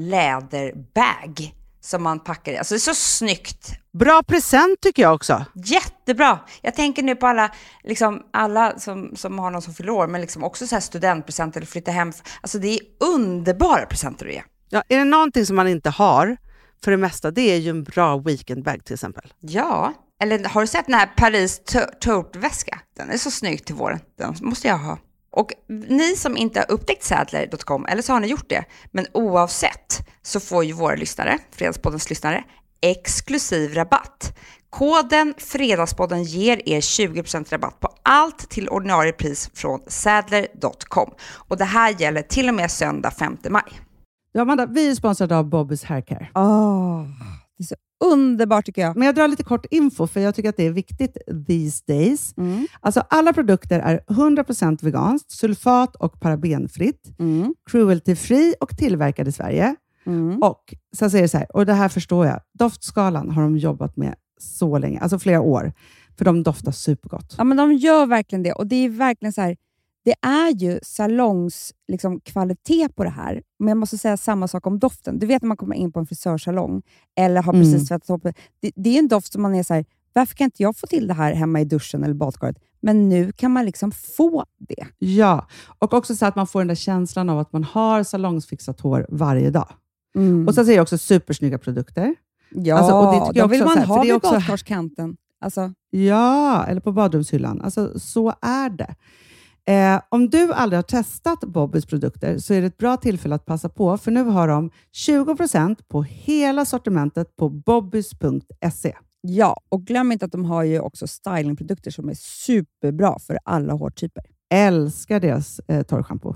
läderbag som man packar i. Alltså det är så snyggt. Bra present tycker jag också. Jättebra. Jag tänker nu på alla, liksom, alla som, som har någon som fyller år, men liksom också så här studentpresenter eller flytta hem. Alltså det är underbara presenter att ge. Ja, är det någonting som man inte har för det mesta, det är ju en bra weekendbag till exempel. Ja, eller har du sett den här Paris tote-väska? Den är så snygg till våren. Den måste jag ha. Och ni som inte har upptäckt Sadler punkt com, eller så har ni gjort det, men oavsett så får ju våra lyssnare, Fredagspoddens lyssnare, exklusiv rabatt. Koden Fredagspodden ger er tjugo procent rabatt på allt till ordinarie pris från Sadler punkt com. Och det här gäller till och med söndag femte maj. Ja, Amanda, vi är sponsrade av Bobbys Haircare. Åh, det är så underbart tycker jag. Men jag drar lite kort info för jag tycker att det är viktigt these days. Mm. Alltså alla produkter är hundra procent veganskt, sulfat och parabenfritt, Mm. cruelty-free och tillverkad i Sverige. Mm. Och sen säger det så här, och det här förstår jag, doftskalan har de jobbat med så länge, alltså flera år. För de doftar supergott. Ja, men de gör verkligen det. Och det är verkligen så här, det är ju salongs liksom, kvalitet på det här. Men jag måste säga samma sak om doften. Du vet när man kommer in på en frisörsalong eller har precis mm. tvättat hoppet. Det, det är en doft som man är så här, varför kan inte jag få till det här hemma i duschen eller badkaret? Men nu kan man liksom få det. Ja, och också så att man får den där känslan av att man har salongsfixat hår varje dag. Mm. Och så säger jag också supersnygga produkter. Ja, alltså, och det tycker jag då vill också, man så här, ha vid också... badkarskanten. Alltså. Ja, eller på badrumshyllan. Alltså, så är det. Eh, om du aldrig har testat Bobbys produkter så är det ett bra tillfälle att passa på. För nu har de tjugo procent på hela sortimentet på bobbys punkt se. Ja, och glöm inte att de har ju också stylingprodukter som är superbra för alla hårtyper. Älskar deras eh, torrschampo.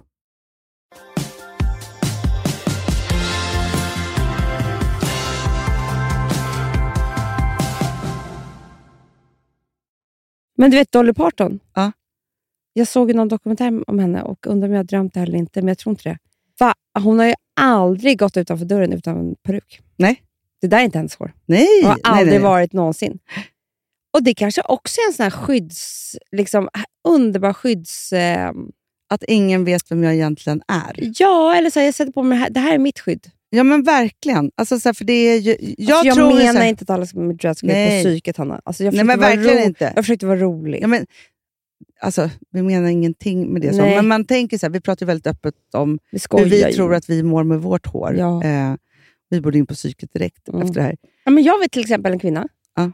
Men du vet Dolly Parton? Ja. Jag såg ju någon dokumentär om henne och undrar om jag har drömt det eller inte, men jag tror inte det. Va? Hon har ju aldrig gått utanför dörren utan en peruk. Nej. Det där är inte hennes hår. Nej. Det har aldrig nej, nej. varit någonsin. Och det kanske också är en sån här skydds... Liksom, underbar skydds... Eh, att ingen vet vem jag egentligen är. Ja, eller så här, jag sätter på mig det här. Det här är mitt skydd. Ja, men verkligen. Alltså, så här, för det är ju, jag alltså, jag tror menar här, inte att alla ska med dreadskydd på psyket, Hanna. Alltså, jag nej, men verkligen ro- inte. Jag försökte vara rolig. Ja, men, alltså, vi menar ingenting med det. Så. Men man tänker så här, vi pratar väldigt öppet om vi hur vi ju. tror att vi mår med vårt hår. Ja. Eh, vi borde in på psyket direkt mm. efter det här. Ja, men jag vet till exempel en kvinna ja.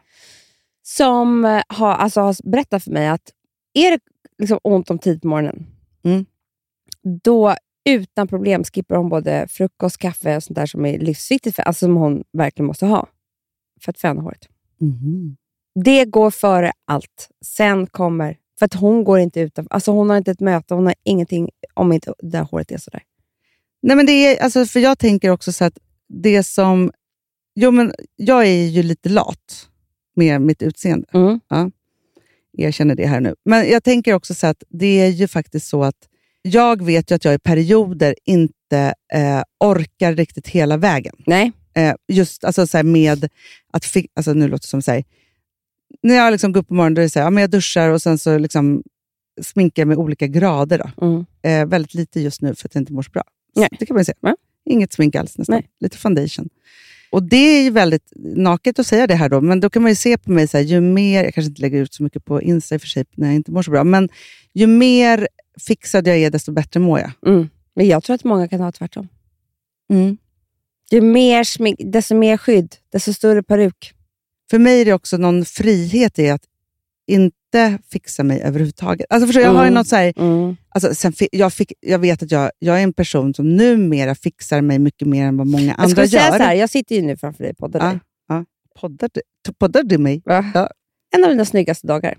som har, alltså, har berättat för mig att är det liksom ont om tid på morgonen, mm. då utan problem skippar hon både frukost, kaffe och sånt där som är livsviktigt för, alltså som hon verkligen måste ha för att föna håret. Mm. Det går före allt. Sen kommer, för att hon går inte utan, alltså hon har inte ett möte, hon har ingenting om inte det där håret är sådär. Nej, men det är, alltså, för jag tänker också så att det som, jo men jag är ju lite lat med mitt utseende. Mm. Ja, jag känner det här nu. Men jag tänker också så att det är ju faktiskt så att jag vet ju att jag i perioder inte eh, orkar riktigt hela vägen. Nej. Eh, just alltså, så här med att, fi- alltså nu låter det som säg när jag liksom går upp på morgonen då är det så här, ja, men jag duschar och sen så liksom sminkar med olika grader då. Mm. Eh, väldigt lite just nu för att jag inte mår så bra. Så Nej. det kan man säga. Nej. Inget smink alls nästan. Nej. Lite foundation. Och det är ju väldigt naket att säga det här då, men då kan man ju se på mig så här, ju mer, jag kanske inte lägger ut så mycket på Insta i för sig när jag inte mår så bra, men ju mer fixad jag är, desto bättre mår jag. Mm. Men jag tror att många kan ha tvärtom. Mm. Ju mer smink, desto mer skydd, desto större peruk. För mig är det också någon frihet i att inte fixa mig överhuvudtaget. Alltså förstår, jag mm. har ju något så här, mm. alltså, sen, jag, fick, jag vet att jag, jag är en person som numera fixar mig mycket mer än vad många jag andra säga gör. Så här, jag sitter ju nu framför dig och poddar ja, dig. ja. Poddar, du, poddar du mig? Ja. Ja. En av dina snyggaste dagar.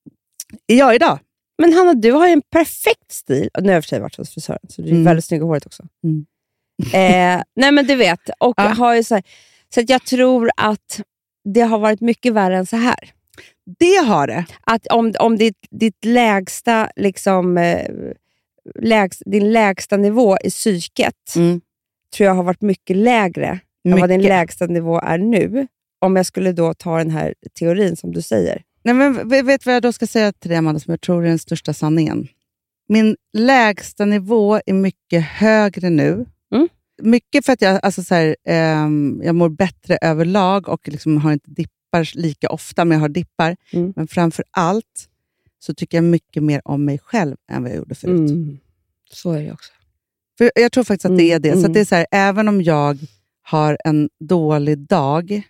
Är jag idag? Men Hanna, du har ju en perfekt stil. Nu har jag för sig varit hos frisören, så du är Mm. väldigt snygg i håret också. Mm. Eh, nej men du vet, och Ja. har ju så här, så att jag tror att det har varit mycket värre än så här. Det har det. Att om, om ditt, ditt lägsta liksom, eh, lägst, din lägsta nivå i psyket Mm. tror jag har varit mycket lägre Mycket. än vad din lägsta nivå är nu. Om jag skulle då ta den här teorin som du säger. Nej, men vet du vad jag då ska säga till dig, Amanda, som jag tror är den största sanningen? Min lägsta nivå är mycket högre nu. Mm. Mycket för att jag, alltså så här, ehm, jag mår bättre överlag och liksom har inte dippar lika ofta, men jag har dippar. Mm. Men framför allt så tycker jag mycket mer om mig själv än vad jag gjorde förut. Mm. Så är det också. För jag tror faktiskt att det är det. Mm. Så att det är så här, även om jag har en dålig dag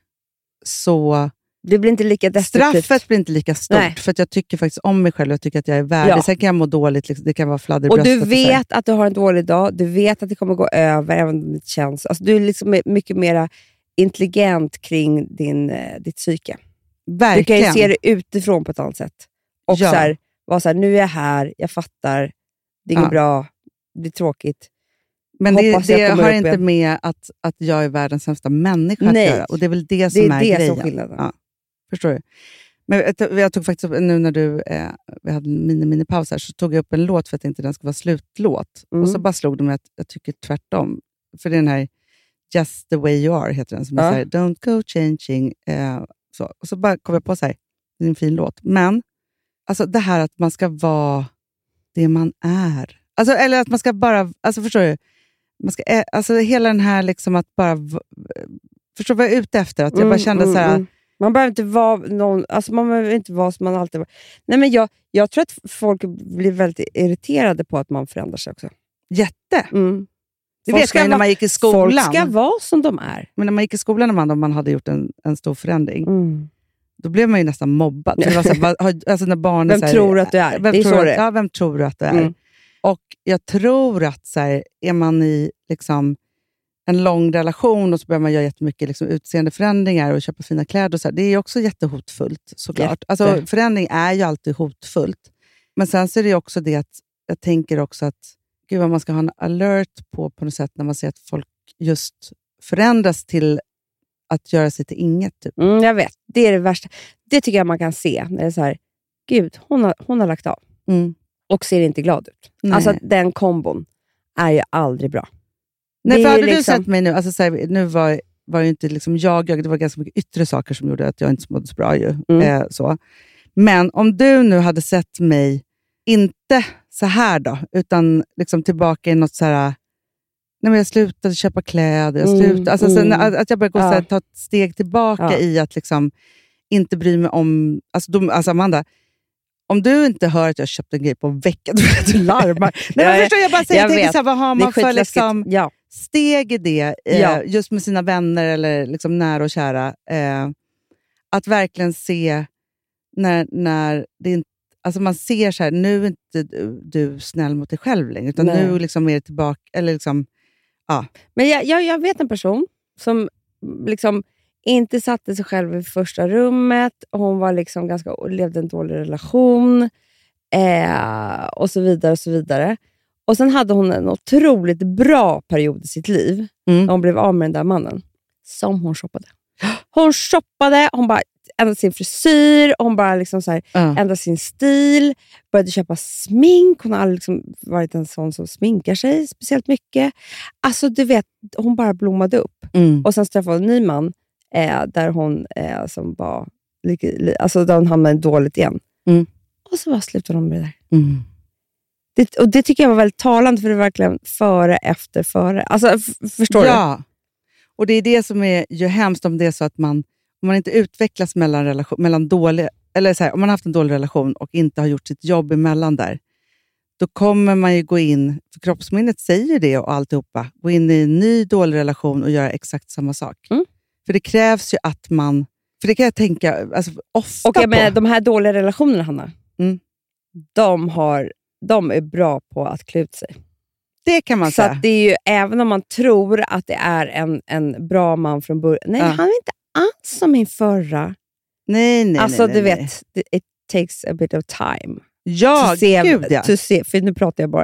så Det blir inte lika destruktivt. straffet blir inte lika stort. Nej. För att jag tycker faktiskt om mig själv. Jag tycker att jag är värdig. Ja. Sen kan jag må dåligt. Liksom, det kan vara fladder i Och du bröstet så här. vet att du har en dålig dag. Du vet att det kommer gå över, även om det känns. Alltså, du är liksom mycket mer intelligent kring din, eh, ditt psyke. Verkligen. Du kan ju se det utifrån på ett annat sätt. Och Ja. så här, vara så här, nu är jag här, jag fattar, det är inget Ja. bra, det är tråkigt. Men det, Hoppas jag det kommer har upp inte igen. med att, att jag är världens sämsta människa Nej. att göra. Och det är väl det Det som är är, det grejen. som är skillnaden. Ja. Förstår du? Men jag tog, jag tog faktiskt upp, nu när du, eh, vi hade en mini-mini-paus här, så tog jag upp en låt för att inte den ska vara slutlåt. Mm. Och så bara slog det mig att jag tycker tvärtom. För det är den här Just the way you are, heter den. Som är Ja. så här, don't go changing. Eh, så. Och så bara kom jag på så här, Det är en fin låt. Men alltså det här att man ska vara det man är. Alltså, eller att man ska bara, alltså förstår du? Man ska, alltså hela den här liksom att bara, förstår vad jag är ute efter? Att jag bara kände mm, så här... Mm. Man behöver inte vara någon, alltså man behöver inte vara som man alltid var. Nej, men jag, jag tror att folk blir väldigt irriterade på att man förändrar sig också. Jätte! Mm. Det vet man när man gick i skolan. Folk ska vara som de är. Men när man gick i skolan, när man, om man hade gjort en, en stor förändring, mm. då blev man ju nästan mobbad. Det var så här, alltså när barnen, vem så här, tror du att du är? Vem, det är tror, så att, det är. Ja, vem tror du att du är? Mm. Och jag tror att så här, är man i liksom, en lång relation och så börjar man göra jättemycket liksom, utseendeförändringar och köpa fina kläder. Och så här, det är också jättehotfullt såklart. Jätte. Alltså, förändring är ju alltid hotfullt. Men sen så är det också det att jag tänker också att gud vad man ska ha en alert på på något sätt när man ser att folk just förändras till att göra sig till inget. Typ. Mm, jag vet, det är det värsta. Det tycker jag man kan se när det är så här, gud, hon har, hon har lagt av. Mm. Och ser inte glad ut. Nej. Alltså den kombon är ju aldrig bra. Nej, för hade liksom... du sett mig nu, alltså så här, nu var, var det inte liksom jag, jag, det var ganska mycket yttre saker som gjorde att jag inte mådde så bra ju. Mm. Eh, så. Men om du nu hade sett mig, inte så här då, utan liksom tillbaka i något så här, nej men jag slutade köpa kläder, jag slutade, mm, alltså, mm. Sen, att jag började gå ja. så här, ta ett steg tillbaka ja. i att liksom inte bry mig om, alltså, de, alltså Amanda, om du inte hör att jag köpte en grej på en vecka, då vet du larmar. Nej, men förstår jag bara säger, jag, jag tänker så här, vad har man för liksom, ja. steg i det, eh, ja. just med sina vänner eller liksom nära och kära, eh, att verkligen se när, när det inte, alltså man ser så här, nu är inte du, du snäll mot dig själv längre, utan Nej. nu liksom är det tillbaka, eller liksom, ja. Men jag, jag, jag vet en person som liksom inte satte sig själv i första rummet. Hon var liksom ganska, levde en dålig relation. Eh, och så vidare och så vidare. Och sen hade hon en otroligt bra period i sitt liv. Mm. När hon blev av med den där mannen. Som hon shoppade. Hon shoppade, hon bara ändrade sin frisyr. Hon bara liksom så här, uh. ändrade sin stil. Började köpa smink. Hon har aldrig liksom varit en sån som sminkar sig speciellt mycket. Alltså du vet, hon bara blommade upp. Mm. Och sen träffade hon en ny man. Eh, där hon eh, som var li, li, alltså där hon hamnade dåligt igen. Mm. Och så bara slutade hon med det där. Mm. Det, och det tycker jag var väldigt talande, för det är verkligen före, efter, före. Alltså, f- förstår ja. du? Ja, och det är det som är ju hemskt om det är så att man, om man inte utvecklas mellan, relation, mellan dålig, eller så här, om man har haft en dålig relation och inte har gjort sitt jobb emellan där, då kommer man ju gå in, för kroppsminnet säger det och alltihopa, gå in i en ny dålig relation och göra exakt samma sak. Mm. För det krävs ju att man, för det kan jag tänka alltså, ofta och med på. De här dåliga relationerna, Hanna, mm. de, har, de är bra på att klä ut sig. Det kan man så säga. Att det är ju, även om man tror att det är en, en bra man från början. Nej, ja. han är inte alls som min förra. Nej, nej, alltså, nej. du nej, vet, nej. It takes a bit of time. Ja, se, gud ja. To se, för nu pratar jag bara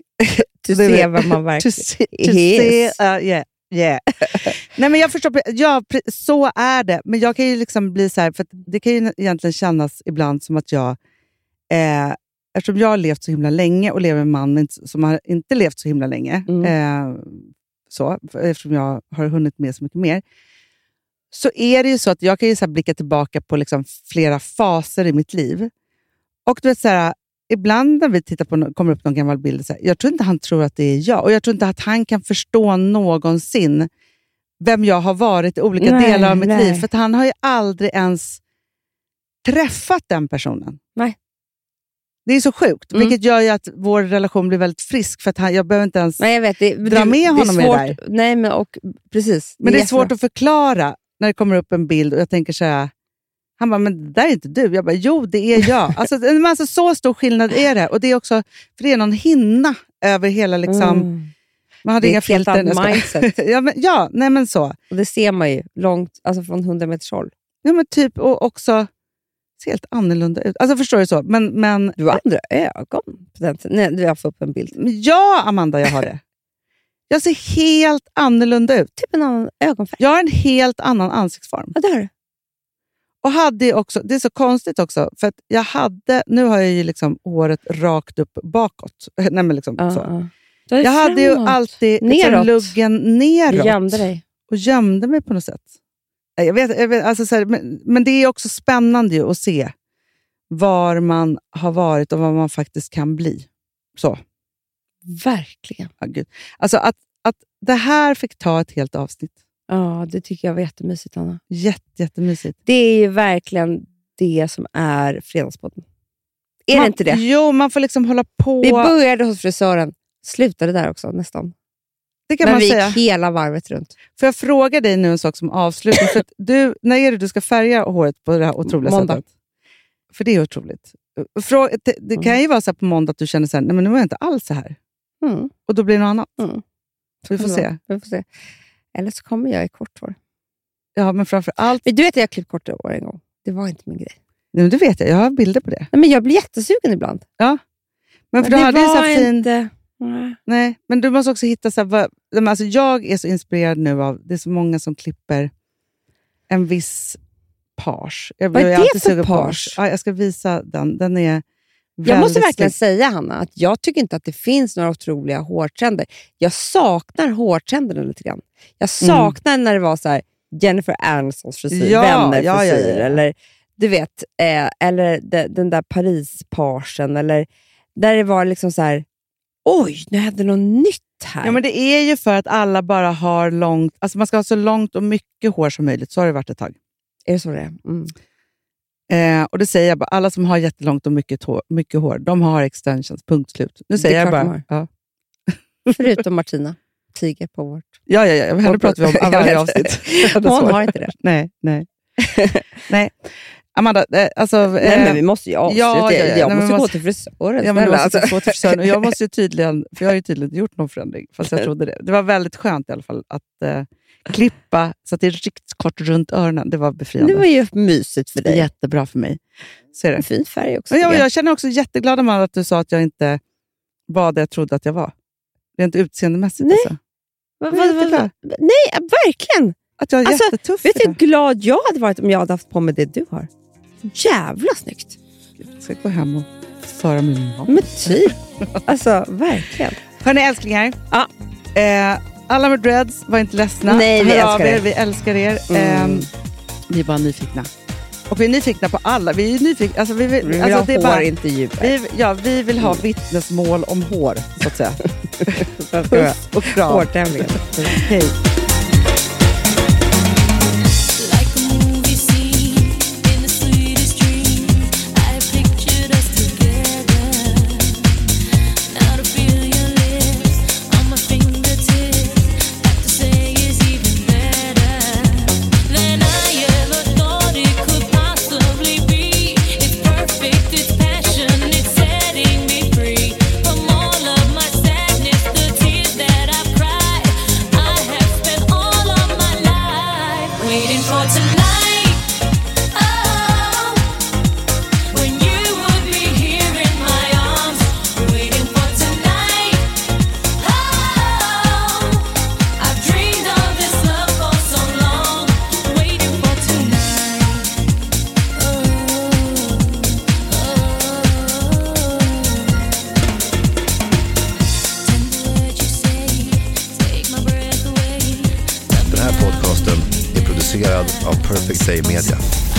to se vad man verkligen to see, to see, uh, yeah. Yeah. Nej, men jag förstår, ja, så är det. Men jag kan ju liksom bli så här, för att det kan ju egentligen kännas ibland som att jag, eh, eftersom jag har levt så himla länge och lever med en man som har inte levt så himla länge, mm. eh, så, eftersom jag har hunnit med så mycket mer, så är det ju så att jag kan ju så här blicka tillbaka på liksom flera faser i mitt liv. Och du vet så här, ibland när vi tittar på, kommer upp någon gammal bild, så här, jag tror inte han tror att det är jag. Och jag tror inte att han kan förstå någonsin vem jag har varit i olika nej, delar av mitt nej. liv. För att han har ju aldrig ens träffat den personen. Nej. Det är så sjukt. Mm. Vilket gör ju att vår relation blir väldigt frisk. För att han, jag behöver inte ens nej, jag vet, det, dra det, med honom det är svårt, med där. Nej, men och, precis. Men det är, det är svårt att förklara när det kommer upp en bild och jag tänker så här. Han bara, men det där är inte du. Jag bara, jo det är jag. Alltså, alltså så stor skillnad är det. Och det är också, för det är någon hinna över hela liksom. Mm. Man hade inga filter. Mindset. ja, men, ja, nej men så. Och det ser man ju långt, alltså från hundra meters håll. Ja men typ, och också ser helt annorlunda ut. Alltså förstår du så? Men, men, du har andra ögon på den tiden. Nej, du har fått upp en bild. Ja, Amanda, jag har det. Jag ser helt annorlunda ut. Typ en annan ögonfärg. Jag har en helt annan ansiktsform. Ja, det har du. Och hade också, det är så konstigt också, för att jag hade, nu har jag ju liksom håret rakt upp bakåt. Nej, men liksom uh, så. Uh. Jag framåt. hade ju alltid liksom luggen neråt. Du gömde dig. Och gömde mig på något sätt. Jag vet, jag vet alltså så här, men, men det är också spännande ju att se var man har varit och vad man faktiskt kan bli. Så. Verkligen. Ja, Gud. Alltså att, att det här fick ta ett helt avsnitt. Ja, det tycker jag var jättemysigt, Anna. Jätte, jättemysigt. Det är ju verkligen det som är Fredagspodden. Är man, det inte det? Jo, man får liksom hålla på. Vi började hos frisören. Slutade där också nästan. Det kan Men man vi säga. gick hela varvet runt. Får jag fråga dig nu en sak som avslutning? För att du, när är det du ska färga håret på det här otroliga Måndag. sättet? För det är otroligt. Frå, det, det kan ju vara så här på måndag att du känner så här, nej men nu är jag inte alls så här. Mm. Och då blir det något annat. Mm. Så vi får se. Vi får se. Eller så kommer jag i kort hår. Ja, men framför allt... Men du vet att jag klippt kort hår en gång. Det var inte min grej. Nej, men det vet jag. Jag har bilder på det. Nej, men jag blir jättesugen ibland. Ja. Men för Men du det hade ju så här var fin... inte... Nej. Nej, men du måste också hitta så här, vad... men alltså jag är så inspirerad nu av, det är så många som klipper en viss page. Jag Vad är blir det alltid för sugen på- page? Ja, jag ska visa den. Den är Jag måste verkligen snygg. säga, Hanna, att jag tycker inte att det finns några otroliga hårtrender. Jag saknar hårtrenderna lite grann. Jag saknar när det var så här Jennifer Anisons frisyr, Ja, vänner ja, ja, frisyr, ja, ja. eller du vet, eh, eller de, den där Paris-parsen, eller där det var liksom så här, oj, nu hände något nytt här. Ja, men det är ju för att alla bara har långt, alltså man ska ha så långt och mycket hår som möjligt. Så har det varit ett tag. Är det så det är? Mm. Eh, och det säger jag bara, alla som har jättelångt och mycket hår, mycket hår de har extensions, punkt slut. Nu Det säger är jag klart bara. de Ja. Förutom Martina, tiger på vårt. Ja, ja, ja. Henne pratar vi om Jag varje vet. avsnitt. Hon har inte det. Nej, nej. nej. Amanda, eh, alltså... Nej, eh, men vi måste ju avsluta. ja, ja, ja. Jag Nej, men måste vi gå måste- till frisören. Ja, men du snälla, måste alltså. gå till frisören. Och jag måste ju tydligen, för jag har ju tydligen inte gjort någon förändring, fast jag trodde det. Det var väldigt skönt i alla fall att eh, klippa så att det är riktigt kort runt öronen. Det var befriande. Det var ju mysigt för dig. Jättebra för mig. Så är det. En fin färg också. Och jag, tycker jag. jag känner också jätteglad Amanda, att du sa att jag inte var det jag trodde att jag var. Rent utseendemässigt. Nej. Alltså. Vad- Jag är vad- vad- jätteglad. Nej, verkligen. Att jag är Alltså, jättetuff. Vet du hur idag. glad jag hade varit om jag hade haft på mig det du har? Jävla snyggt. Jag ska gå hem och föra min man. Men typ. Alltså, verkligen. Hörni älsklingar. Ja. Eh, alla med dreads, var inte ledsna. Nej, vi Hör av älskar er, er. Vi älskar er. Mm. Eh, vi är bara nyfikna. Och vi är nyfikna på alla. Vi är nyfikna. Alltså, vi vill, Vi vill alltså, ha det är bara, hårintervjuer. vi, ja, vi vill ha vittnesmål om hår, så att säga. Puss och kram. Hårtävlingen. Hej. Den här podcasten är producerad av Perfect Day Media.